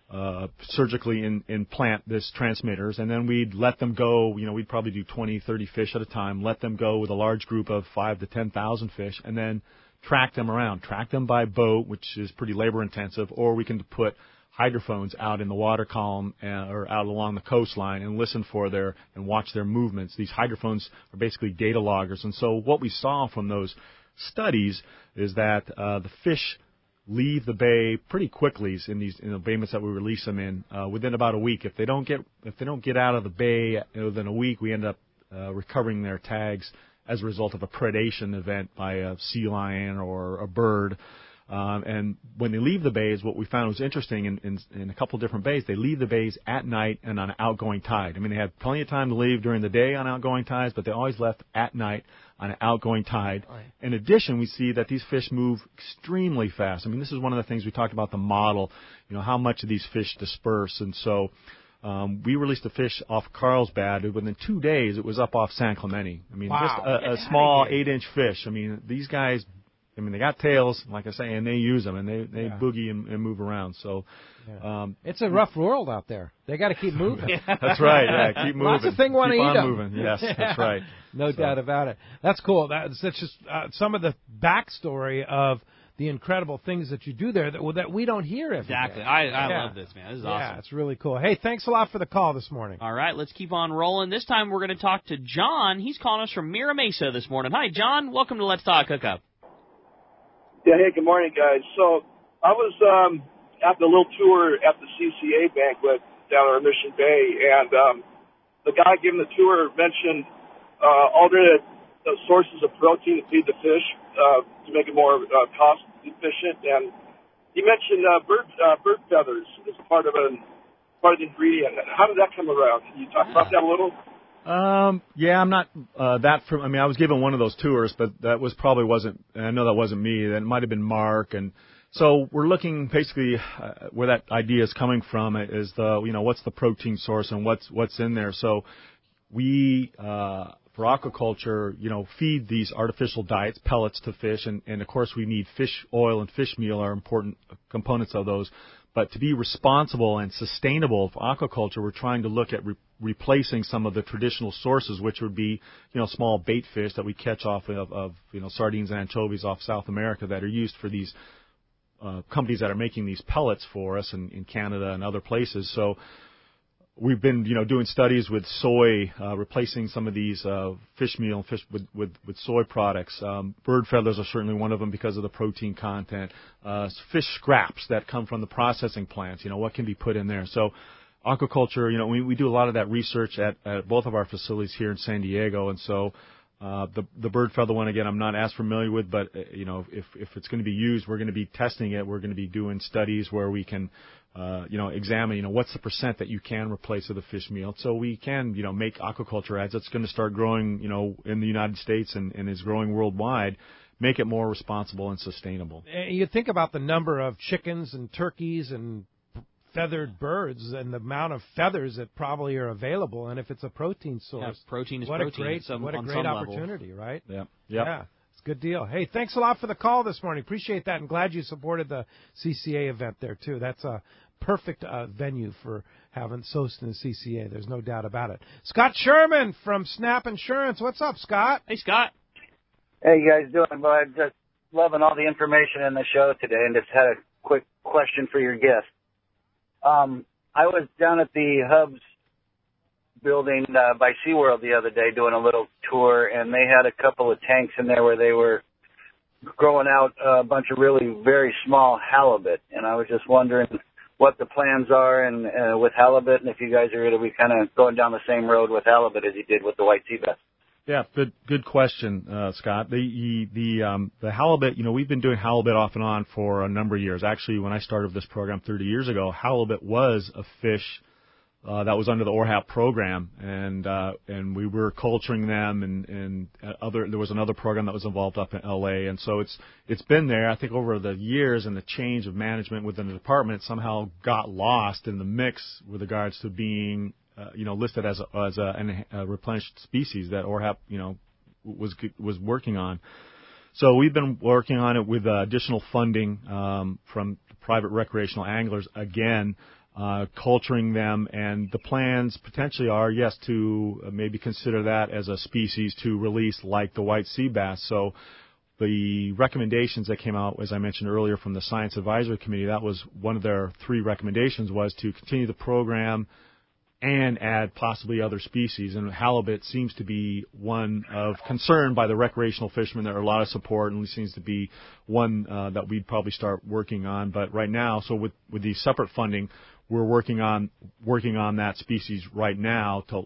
surgically implant this transmitters, and then we'd let them go. We'd probably do 20, 30 fish at a time. Let them go with a large group of 5,000 to 10,000 fish, and then track them around, track them by boat, which is pretty labor intensive, or we can put hydrophones out in the water column or out along the coastline and listen for and watch their movements. These hydrophones are basically data loggers. And so what we saw from those studies is that the fish leave the bay pretty quickly in the bayments that we release them in within about a week. If they don't get out of the bay within a week, we end up recovering their tags as a result of a predation event by a sea lion or a bird. And when they leave the bays, what we found was interesting in a couple different bays, they leave the bays at night and on an outgoing tide. I mean, they had plenty of time to leave during the day on outgoing tides, but they always left at night on an outgoing tide. Right. In addition, we see that these fish move extremely fast. I mean, this is one of the things we talked about, the model, how much of these fish disperse. And so we released the fish off Carlsbad. Within 2 days, it was up off San Clemente. I mean, just a small 8-inch fish. I mean, these guys, they got tails, like I say, and they use them, and they boogie and move around. So it's a rough world out there. They got to keep moving. That's right. Yeah, keep moving. Lots of things want to eat them. Moving. Yes, that's right. No doubt about it. That's cool. That's just some of the backstory of the incredible things that you do there that we don't hear every Exactly. day. I love this, man. This is awesome. Yeah, it's really cool. Hey, thanks a lot for the call this morning. All right, let's keep on rolling. This time we're going to talk to John. He's calling us from Mira Mesa this morning. Hi, John. Welcome to Let's Talk Hookup. Yeah, hey, good morning, guys. So I was at the little tour at the CCA banquet down in Mission Bay, and the guy giving the tour mentioned alternate sources of protein to feed the fish to make it more cost efficient, and he mentioned bird feathers as part of the ingredient. How did that come around? Can you talk about that a little? Yeah, I'm not that. I was given one of those tours, but that wasn't. And I know that wasn't me. That might have been Mark. And so we're looking basically where that idea is coming from is what's the protein source and what's in there. So we for aquaculture, feed these artificial diets, pellets to fish, and of course we need fish oil and fish meal are important components of those. But to be responsible and sustainable for aquaculture, we're trying to look at replacing some of the traditional sources, which would be, small bait fish that we catch off of sardines and anchovies off South America that are used for these companies that are making these pellets for us in Canada and other places. So we've been, doing studies with soy, replacing some of these fish meal and fish with soy products. Bird feathers are certainly one of them because of the protein content. Fish scraps that come from the processing plants, what can be put in there. So aquaculture, we do a lot of that research at both of our facilities here in San Diego. And so the bird feather one, again, I'm not as familiar with, but, if it's going to be used, we're going to be testing it. We're going to be doing studies where we can examine, what's the percent that you can replace with a fish meal. So we can, make aquaculture as it's going to start growing, in the United States and is growing worldwide, make it more responsible and sustainable. You think about the number of chickens and turkeys and feathered birds and the amount of feathers that probably are available, and if it's a protein source, protein is what protein. What a great opportunity, level. right? Yeah. Yeah. It's a good deal. Hey, thanks a lot for the call this morning. Appreciate that, and glad you supported the CCA event there, too. That's a perfect venue for having SOST and CCA. There's no doubt about it. Scott Sherman from Snap Insurance. What's up, Scott? Hey, Scott. Hey, you guys doing? Well, I'm just loving all the information in the show today, and just had a quick question for your guest. I was down at the Hubs building by SeaWorld the other day doing a little tour, and they had a couple of tanks in there where they were growing out a bunch of really very small halibut, and I was just wondering what the plans are and with halibut, and if you guys are going to be kind of going down the same road with halibut as you did with the white sea bass. Yeah, good question, Scott. The halibut, we've been doing halibut off and on for a number of years. Actually, when I started this program 30 years ago, halibut was a fish that was under the ORHAP program, and we were culturing them, and there was another program that was involved up in LA, and so it's been there. I think over the years and the change of management within the department, it somehow got lost in the mix with regards to being listed as a replenished species that ORHAP was working on. So we've been working on it with additional funding from private recreational anglers again. Culturing them, and the plans potentially are, yes, to maybe consider that as a species to release like the white sea bass. So the recommendations that came out, as I mentioned earlier, from the Science Advisory Committee, that was one of their 3 recommendations, was to continue the program and add possibly other species. And halibut seems to be one of concern by the recreational fishermen. There are a lot of support, and it seems to be one that we'd probably start working on. But right now, so with the separate funding, we're working on that species right now to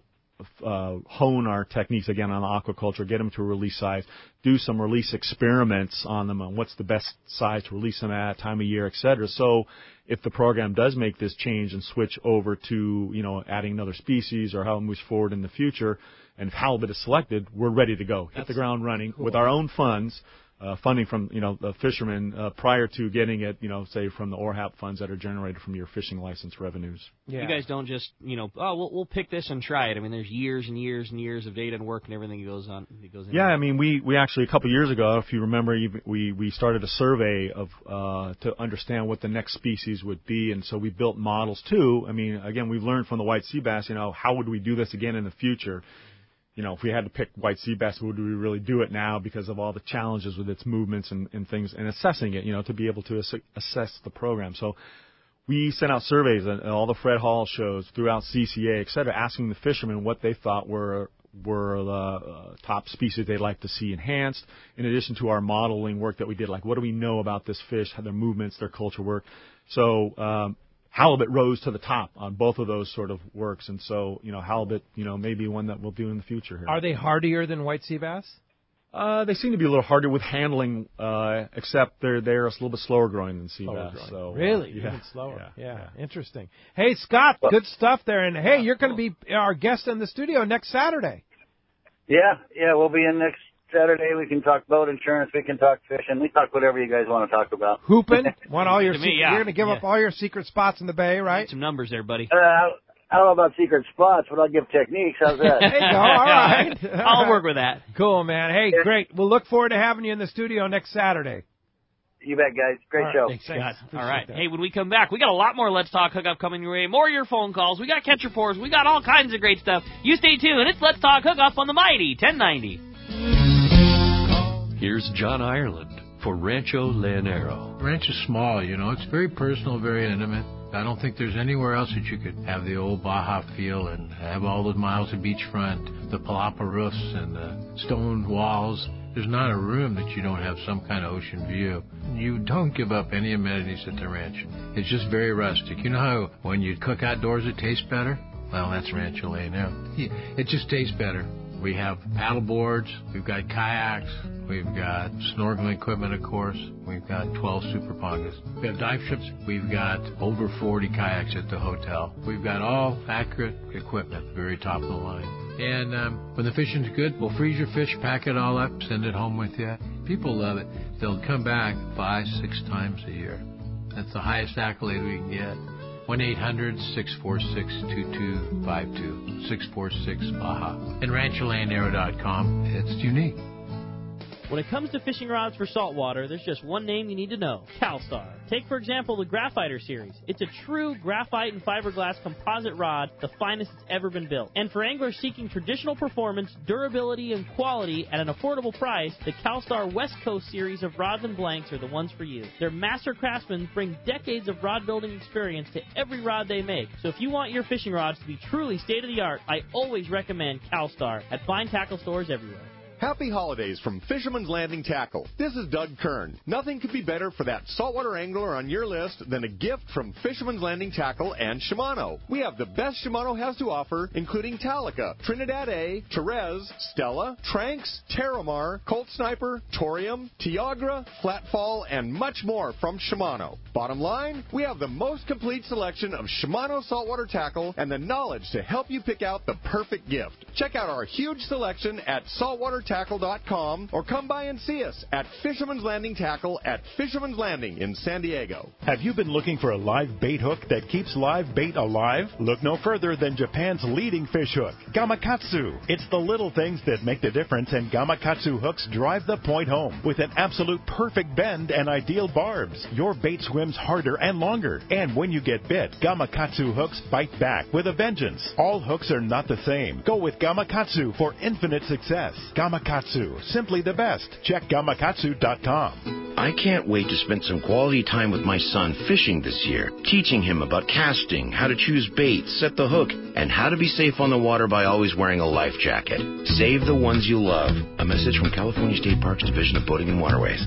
hone our techniques again on aquaculture, get them to a release size, do some release experiments on them on what's the best size to release them at, time of year, et cetera. So if the program does make this change and switch over to, adding another species or how it moves forward in the future, and if halibut is selected, we're ready to go. Hit the ground running with our own funds. Funding from, the fishermen prior to getting it, say from the ORHAP funds that are generated from your fishing license revenues. Yeah. You guys don't just, we'll pick this and try it. I mean, there's years and years and years of data and work and everything that goes on. Yeah, I mean, we actually a couple of years ago, if you remember, we started a survey of to understand what the next species would be, and so we built models too. I mean, again, we've learned from the white sea bass, how would we do this again in the future? If we had to pick white sea bass, would we really do it now because of all the challenges with its movements and things, and assessing it, to be able to assess the program. So we sent out surveys at all the Fred Hall shows throughout CCA, et cetera, asking the fishermen what they thought were the top species they'd like to see enhanced, in addition to our modeling work that we did, like what do we know about this fish, their movements, their culture work. So halibut rose to the top on both of those sort of works, and so halibut may be one that we'll do in the future here. Are they hardier than white sea bass? They seem to be a little harder with handling, except they're a little bit slower growing than sea bass. So, really? Even slower. Yeah. Interesting. Hey, Scott, good stuff there. And hey, you're going to be our guest in the studio next Saturday. Yeah, we'll be in next Saturday. We can talk boat insurance. We can talk fishing. We talk whatever you guys want to talk about. Hooping. Want all your You're going to give up all your secret spots in the bay, right? Some numbers there, buddy. I don't know about secret spots, but I'll give techniques. How's that? There you go. All right. I'll work with that. Cool, man. Hey, great. We'll look forward to having you in the studio next Saturday. You bet, guys. Great show. Thanks, Scott. All right. Hey, when we come back, we got a lot more Let's Talk Hookup coming your way. More of your phone calls. We got catcher fours. We got all kinds of great stuff. You stay tuned. It's Let's Talk Hookup on the Mighty 1090. Here's John Ireland for Rancho Leonero. Ranch is small, it's very personal, very intimate. I don't think there's anywhere else that you could have the old Baja feel and have all those miles of beachfront, the palapa roofs and the stone walls. There's not a room that you don't have some kind of ocean view. You don't give up any amenities at the ranch. It's just very rustic. You know how when you cook outdoors it tastes better? Well, that's Rancho Leonero. It just tastes better. We have paddle boards, we've got kayaks, we've got snorkeling equipment, of course. We've got 12 super pongas. We have dive ships. We've got over 40 kayaks at the hotel. We've got all accurate equipment, very top of the line. And when the fishing's good, we'll freeze your fish, pack it all up, send it home with you. People love it. They'll come back 5-6 times a year. That's the highest accolade we can get. 1-800-646-2252, 646-BAJA. And RanchoLandAero.com, it's unique. When it comes to fishing rods for saltwater, there's just one name you need to know, CalStar. Take, for example, the Graphiter series. It's a true graphite and fiberglass composite rod, the finest it's ever been built. And for anglers seeking traditional performance, durability, and quality at an affordable price, the CalStar West Coast series of rods and blanks are the ones for you. Their master craftsmen bring decades of rod building experience to every rod they make. So if you want your fishing rods to be truly state-of-the-art, I always recommend CalStar at fine tackle stores everywhere. Happy holidays from Fisherman's Landing Tackle. This is Doug Kern. Nothing could be better for that saltwater angler on your list than a gift from Fisherman's Landing Tackle and Shimano. We have the best Shimano has to offer, including Talica, Trinidad A, Therese, Stella, Tranx, Terramar, Colt Sniper, Torium, Tiagra, Flatfall, and much more from Shimano. Bottom line, we have the most complete selection of Shimano saltwater tackle and the knowledge to help you pick out the perfect gift. Check out our huge selection at saltwatertackle.com or come by and see us at Fisherman's Landing Tackle at Fisherman's Landing in San Diego. Have you been looking for a live bait hook that keeps live bait alive? Look no further than Japan's leading fish hook, Gamakatsu. It's the little things that make the difference, and Gamakatsu hooks drive the point home with an absolute perfect bend and ideal barbs. Your bait swims harder and longer, and when you get bit, Gamakatsu hooks bite back with a vengeance. All hooks are not the same. Go with Gamakatsu for infinite success. Gamakatsu, simply the best. Check Gamakatsu.com. I can't wait to spend some quality time with my son fishing this year, teaching him about casting, how to choose bait, set the hook, and how to be safe on the water by always wearing a life jacket. Save the ones you love. A message from California State Parks Division of Boating and Waterways.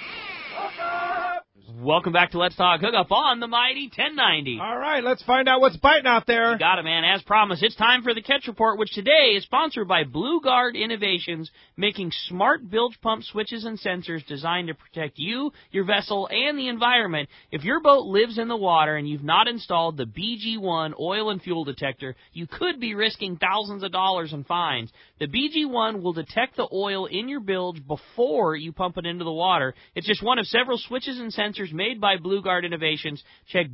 Welcome back to Let's Talk Hookup on the Mighty 1090. All right, let's find out what's biting out there. You got it, man. As promised, it's time for the Catch Report, which today is sponsored by Blue Guard Innovations, making smart bilge pump switches and sensors designed to protect you, your vessel, and the environment. If your boat lives in the water and you've not installed the BG1 oil and fuel detector, you could be risking thousands of dollars in fines. The BG1 will detect the oil in your bilge before you pump it into the water. It's just one of several switches and sensors made by Blue Guard Innovations. Check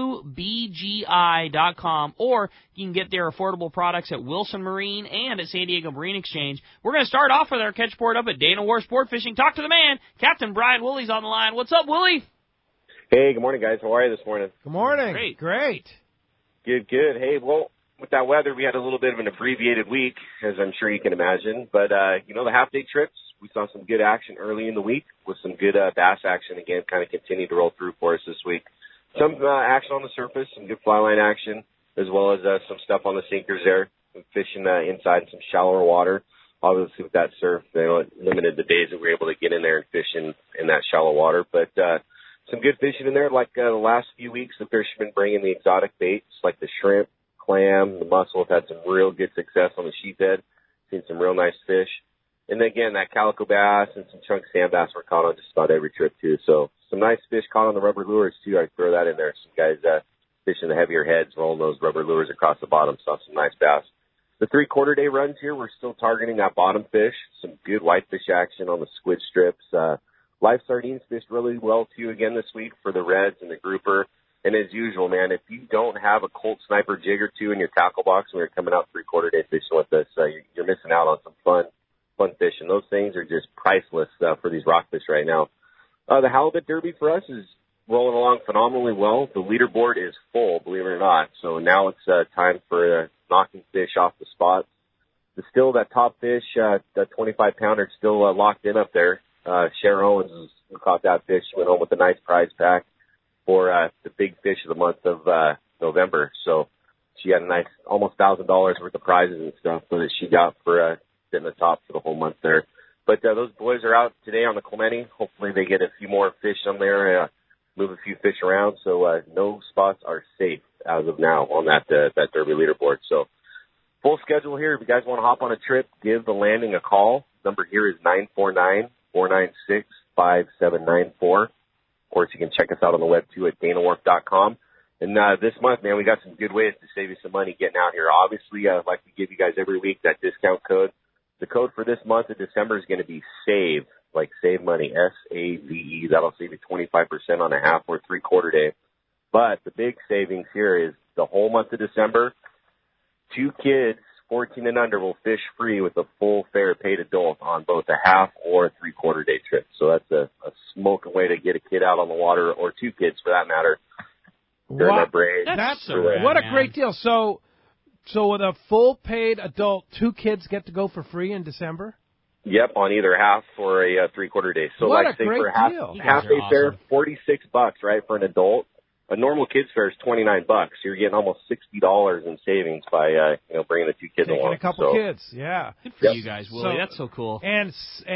bluebgi.com, or you can get their affordable products at Wilson Marine and at San Diego Marine Exchange. We're going to start off with our catch report up at Dana War Sport Fishing. Talk to the man, Captain Brian Woolley's on the line. What's up, Woolley? Hey, good morning, guys. How are you this morning? Good morning. Great. Good. Hey, well, with that weather, we had a little bit of an abbreviated week, as I'm sure you can imagine. But, the half-day trips, we saw some good action early in the week with some good bass action, again, kind of continued to roll through for us this week. Some action on the surface, some good fly line action, as well as some stuff on the sinkers there, fishing inside some shallower water. Obviously, with that surf, it limited the days that we were able to get in there and fish in that shallow water. But some good fishing in there. Like the last few weeks, the fishermen bringing the exotic baits like the shrimp, clam, the mussel have had some real good success on the sheephead. Seen some real nice fish. And then again, that calico bass and some chunk sand bass were caught on just about every trip too. So some nice fish caught on the rubber lures too. I'd throw that in there. Some guys fishing the heavier heads, rolling those rubber lures across the bottom. Saw some nice bass. The 3/4 day runs here, we're still targeting that bottom fish. Some good whitefish action on the squid strips. Live sardines fished really well too again this week for the reds and the grouper. And as usual, man, if you don't have a Colt Sniper jig or two in your tackle box when you're coming out 3/4 day fishing with us, you're missing out on some fun fishing. Those things are just priceless for these rockfish right now. The halibut derby for us is rolling along phenomenally well. The leaderboard is full, believe it or not. So now it's time for knocking fish off the spots. Still, that top fish, that 25-pounder, still locked in up there. Sharon Owens who caught that fish. She went home with a nice prize pack for the big fish of the month of November. So she had a nice almost $1,000 worth of prizes and stuff that she got for sitting the top for the whole month there. But those boys are out today on the Clemente. Hopefully they get a few more fish on there, move a few fish around. So no spots are safe as of now on that derby leaderboard. So full schedule here. If you guys want to hop on a trip, give the landing a call. Number here is 949-496-5794. Of course, you can check us out on the web too at danawharf.com. And this month, man, we got some good ways to save you some money getting out here. Obviously, I'd like to give you guys every week that discount code. The code for this month of December is going to be SAVE, like save money, SAVE. That'll save you 25% on a half or 3/4 day. But the big savings here is the whole month of December, 2 kids, 14 and under, will fish free with a full fare paid adult on both a half or a 3/4 day trip. So that's a smoking way to get a kid out on the water, or 2 kids for that matter, during their break. What a great deal. So with a full paid adult, 2 kids get to go for free in December? Yep, on either half or a 3/4 day. So what like a say great for a deal. half day fare, $46, right, for an adult. A normal kids fare is $29. You're getting almost $60 in savings by bringing the 2 kids Taking along. a couple kids, yeah. Good for you guys, Willie. That's so cool. And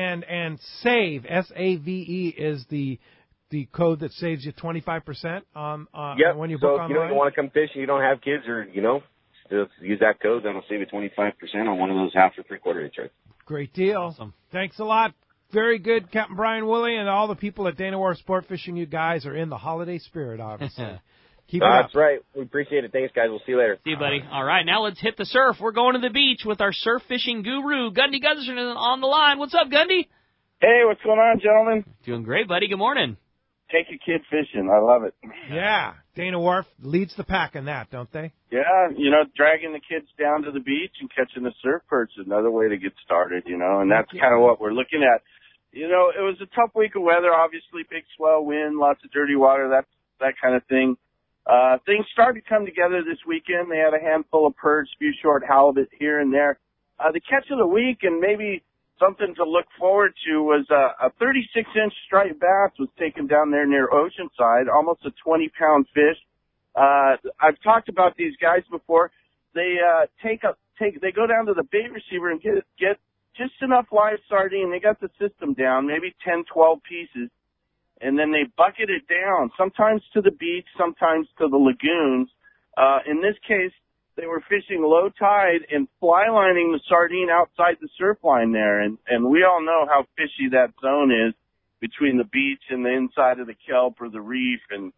SAVE, SAVE, is the code that saves you 25% on when you book online. So if you want to come fishing, you don't have kids, or just use that code. That'll save you 25% on one of those half or 3/4 day trips. Great deal. Awesome. Thanks a lot. Very good, Captain Brian Woolley, and all the people at Dana Wharf Sport Fishing. You guys are in the holiday spirit, obviously. Keep it up. That's right. We appreciate it. Thanks, guys. We'll see you later. See you, buddy. All right, now let's hit the surf. We're going to the beach with our surf fishing guru, Gundy Gutherson, on the line. What's up, Gundy? Hey, what's going on, gentlemen? Doing great, buddy. Good morning. Take your kid fishing. I love it. Yeah. Dana Wharf leads the pack in that, don't they? Yeah, dragging the kids down to the beach and catching the surf perch is another way to get started, and that's kind of what we're looking at. It was a tough week of weather, obviously, big swell wind, lots of dirty water, that kind of thing. Things started to come together this weekend. They had a handful of perch, a few short halibut here and there. The catch of the week, and maybe something to look forward to, was a 36-inch striped bass was taken down there near Oceanside, almost a 20-pound fish. I've talked about these guys before. They they go down to the bait receiver and get just enough live sardine. They got the system down, maybe 10, 12 pieces, and then they bucket it down, sometimes to the beach, sometimes to the lagoons. In this case, they were fishing low tide and fly lining the sardine outside the surf line there, and we all know how fishy that zone is between the beach and the inside of the kelp or the reef, and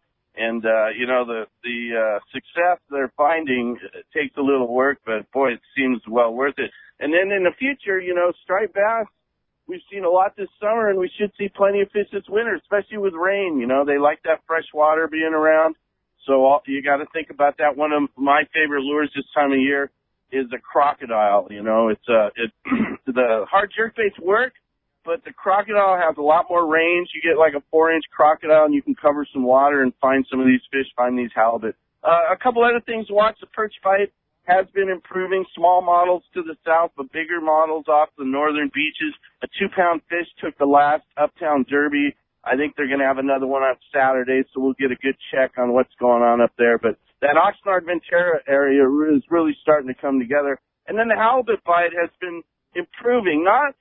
the success they're finding takes a little work, but boy, it seems well worth it. And then in the future, striped bass, we've seen a lot this summer, and we should see plenty of fish this winter, especially with rain. They like that fresh water being around. So you got to think about that. One of my favorite lures this time of year is the crocodile. The hard jerkbaits work, but the crocodile has a lot more range. You get like a 4-inch crocodile, and you can cover some water and find some of these fish, find these halibut. A couple other things to watch. The perch bite has been improving. Small models to the south, but bigger models off the northern beaches. A 2-pound fish took the last Uptown Derby. I think they're going to have another one on Saturday, so we'll get a good check on what's going on up there. But that Oxnard-Ventura area is really starting to come together. And then the halibut bite has been improving. Not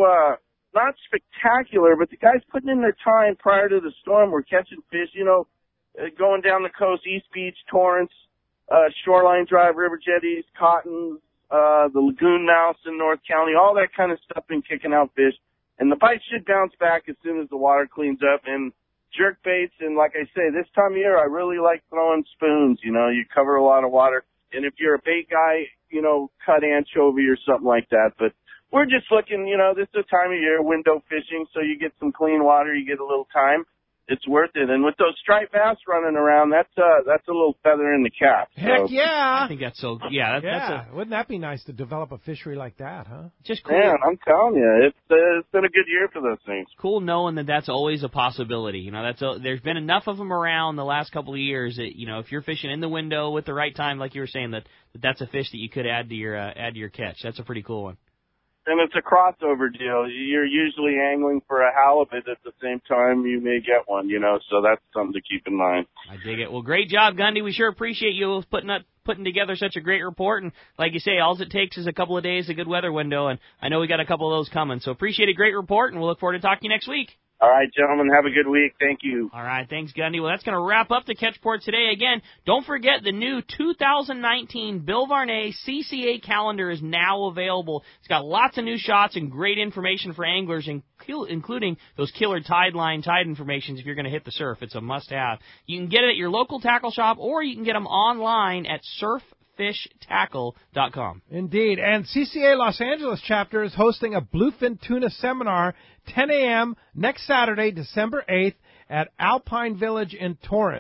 spectacular, but the guys putting in their time prior to the storm were catching fish, going down the coast, East Beach, Torrance, Shoreline Drive, River Jetties, Cottons, the Lagoon Mouse in North County, all that kind of stuff been kicking out fish. And the bite should bounce back as soon as the water cleans up. And jerk baits, and like I say, this time of year, I really like throwing spoons. You cover a lot of water. And if you're a bait guy, cut anchovy or something like that. But we're just looking, this is a time of year, window fishing, so you get some clean water, you get a little time. It's worth it. And with those striped bass running around, that's a little feather in the cap. Heck yeah! I think that's so. Yeah, wouldn't that be nice to develop a fishery like that, huh? Just cool. Man, I'm telling you, it's been a good year for those things. Cool knowing that that's always a possibility. There's been enough of them around the last couple of years that if you're fishing in the window with the right time, like you were saying, that's a fish that you could add to your catch. That's a pretty cool one. And it's a crossover deal. You're usually angling for a halibut at the same time you may get one, so that's something to keep in mind. I dig it. Well, great job, Gundy. We sure appreciate you putting together such a great report. And like you say, all it takes is a couple of days, a good weather window, and I know we got a couple of those coming. So appreciate a great report, and we'll look forward to talking to you next week. All right, gentlemen, have a good week. Thank you. All right, thanks, Gundy. Well, that's going to wrap up the Catchport today. Again, don't forget the new 2019 Bill Varney CCA calendar is now available. It's got lots of new shots and great information for anglers, including those killer tide informations if you're going to hit the surf. It's a must-have. You can get it at your local tackle shop, or you can get them online at surffishtackle.com. Indeed. And CCA Los Angeles chapter is hosting a bluefin tuna seminar 10 a.m. next Saturday, December 8th, at Alpine Village in Torrance.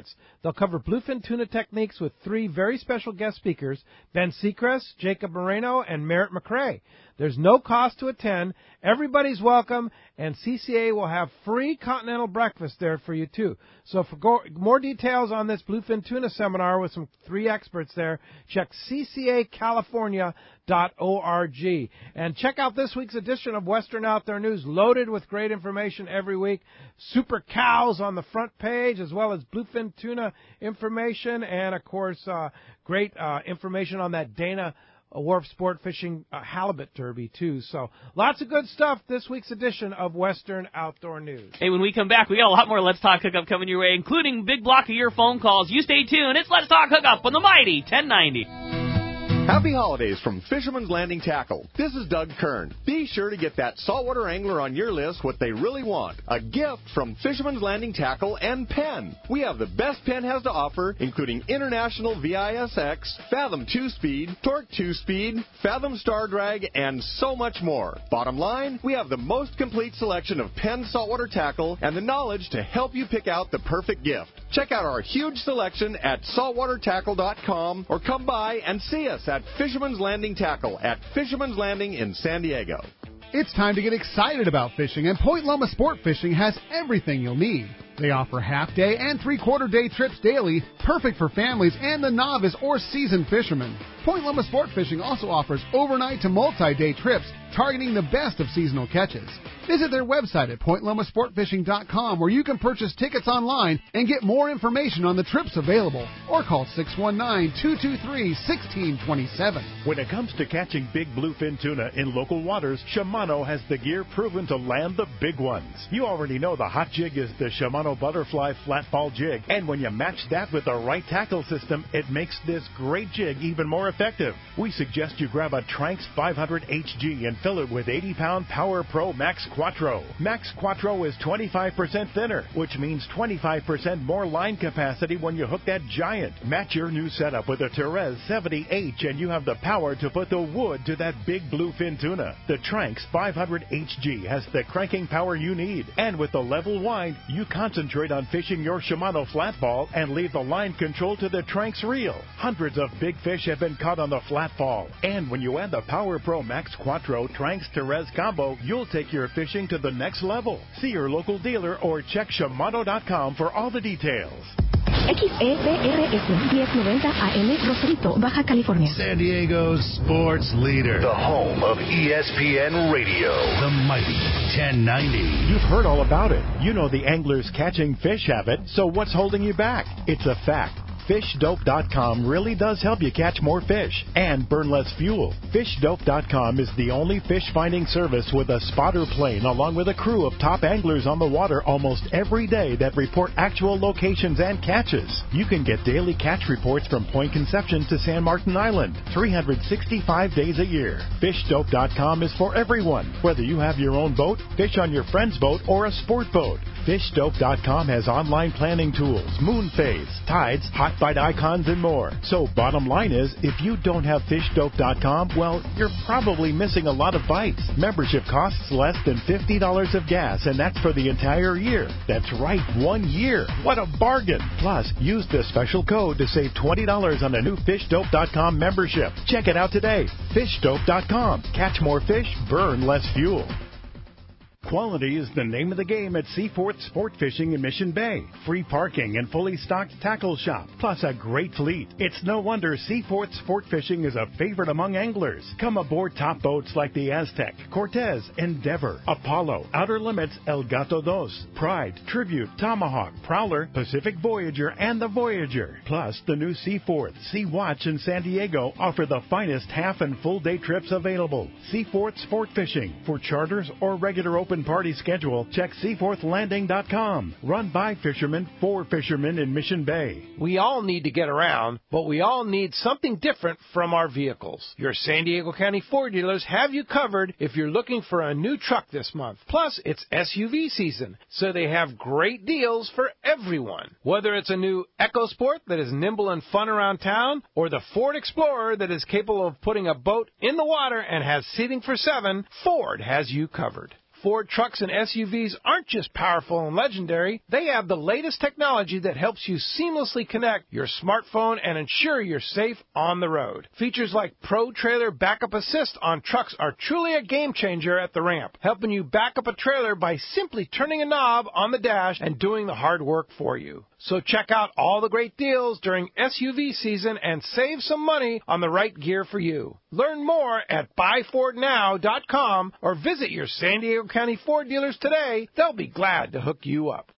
They'll cover bluefin tuna techniques with 3 very special guest speakers, Ben Seacrest, Jacob Moreno, and Merritt McRae. There's no cost to attend. Everybody's welcome, and CCA will have free continental breakfast there for you, too. So for more details on this bluefin tuna seminar with some 3 experts there, check ccacalifornia.org. And check out this week's edition of Western Outdoor News, loaded with great information every week. Super cows on the front page, as well as bluefin tuna information, and, of course, great information on that Dana Wharf Sport Fishing Halibut Derby, too. So lots of good stuff this week's edition of Western Outdoor News. Hey, when we come back, we got a lot more Let's Talk Hookup coming your way, including big block of your phone calls. You stay tuned. It's Let's Talk Hookup on the mighty 1090. Happy holidays from Fisherman's Landing Tackle. This is Doug Kern. Be sure to get that saltwater angler on your list what they really want. A gift from Fisherman's Landing Tackle and Penn. We have the best Penn has to offer, including International VISX, Fathom 2-Speed, Torque 2-Speed, Fathom Star Drag, and so much more. Bottom line, we have the most complete selection of Penn saltwater tackle and the knowledge to help you pick out the perfect gift. Check out our huge selection at saltwatertackle.com or come by and see us at Fisherman's Landing Tackle at Fisherman's Landing in San Diego. It's time to get excited about fishing, and Point Loma Sport Fishing has everything you'll need. They offer half-day and three-quarter-day trips daily, perfect for families and the novice or seasoned fishermen. Point Loma Sport Fishing also offers overnight to multi-day trips, targeting the best of seasonal catches. Visit their website at pointlomasportfishing.com, where you can purchase tickets online and get more information on the trips available, or call 619-223-1627. When it comes to catching big bluefin tuna in local waters, Shimano has the gear proven to land the big ones. You already know the hot jig is the Shimano Butterfly flat ball jig, and when you match that with the right tackle system, it makes this great jig even more effective. We suggest you grab a Tranx 500 HG and fill it with 80-pound Power Pro Max Quattro. Max Quattro is 25% thinner, which means 25% more line capacity when you hook that giant. Match your new setup with a Therese 70H and you have the power to put the wood to that big bluefin tuna. The Tranx 500 HG has the cranking power you need, and with the level wind, you concentrate on fishing your Shimano flat ball and leave the line control to the Tranx reel. Hundreds of big fish have been caught on the flat ball, and when you add the Power Pro Max Quattro Tranx Therese combo, you'll take your fishing to the next level. See your local dealer or check Shimano.com for all the details. XEBRS 1090 AM, Rosarito, Baja California. San Diego's sports leader. The home of ESPN Radio. The mighty 1090. You've heard all about it. You know the angler's catching fish habit, so what's holding you back? It's a fact. FishDope.com really does help you catch more fish and burn less fuel. FishDope.com is the only fish finding service with a spotter plane along with a crew of top anglers on the water almost every day that report actual locations and catches. You can get daily catch reports from Point Conception to San Martin Island, 365 days a year. FishDope.com is for everyone, whether you have your own boat, fish on your friend's boat, or a sport boat. FishDope.com has online planning tools, moon phase, tides, hot bite icons, and more. So bottom line is, if you don't have FishDope.com, well, you're probably missing a lot of bites. Membership costs less than $50 of gas, and that's for the entire year. That's right, 1 year. What a bargain. Plus, use the special code to save $20 on a new FishDope.com membership. Check it out today. FishDope.com. Catch more fish, burn less fuel. Quality is the name of the game at Seaforth Sport Fishing in Mission Bay. Free parking and fully stocked tackle shop, plus a great fleet. It's no wonder Seaforth Sport Fishing is a favorite among anglers. Come aboard top boats like the Aztec, Cortez, Endeavor, Apollo, Outer Limits, El Gato Dos, Pride, Tribute, Tomahawk, Prowler, Pacific Voyager, and the Voyager. Plus, the new Seaforth, Sea Watch, and San Diego offer the finest half and full day trips available. Seaforth Sport Fishing. For charters or regular open party schedule, check seaforthlanding.com. Run by fishermen for fishermen in Mission Bay. We all need to get around, but we all need something different from our vehicles. Your San Diego County Ford dealers have you covered if you're looking for a new truck this month. Plus, it's SUV season, so they have great deals for everyone. Whether it's a new EcoSport that is nimble and fun around town, or the Ford Explorer that is capable of putting a boat in the water and has seating for 7, Ford has you covered. Ford trucks and SUVs aren't just powerful and legendary. They have the latest technology that helps you seamlessly connect your smartphone and ensure you're safe on the road. Features like Pro Trailer Backup Assist on trucks are truly a game changer at the ramp, helping you back up a trailer by simply turning a knob on the dash and doing the hard work for you. So check out all the great deals during SUV season and save some money on the right gear for you. Learn more at buyfordnow.com or visit your San Diego County Ford dealers today. They'll be glad to hook you up.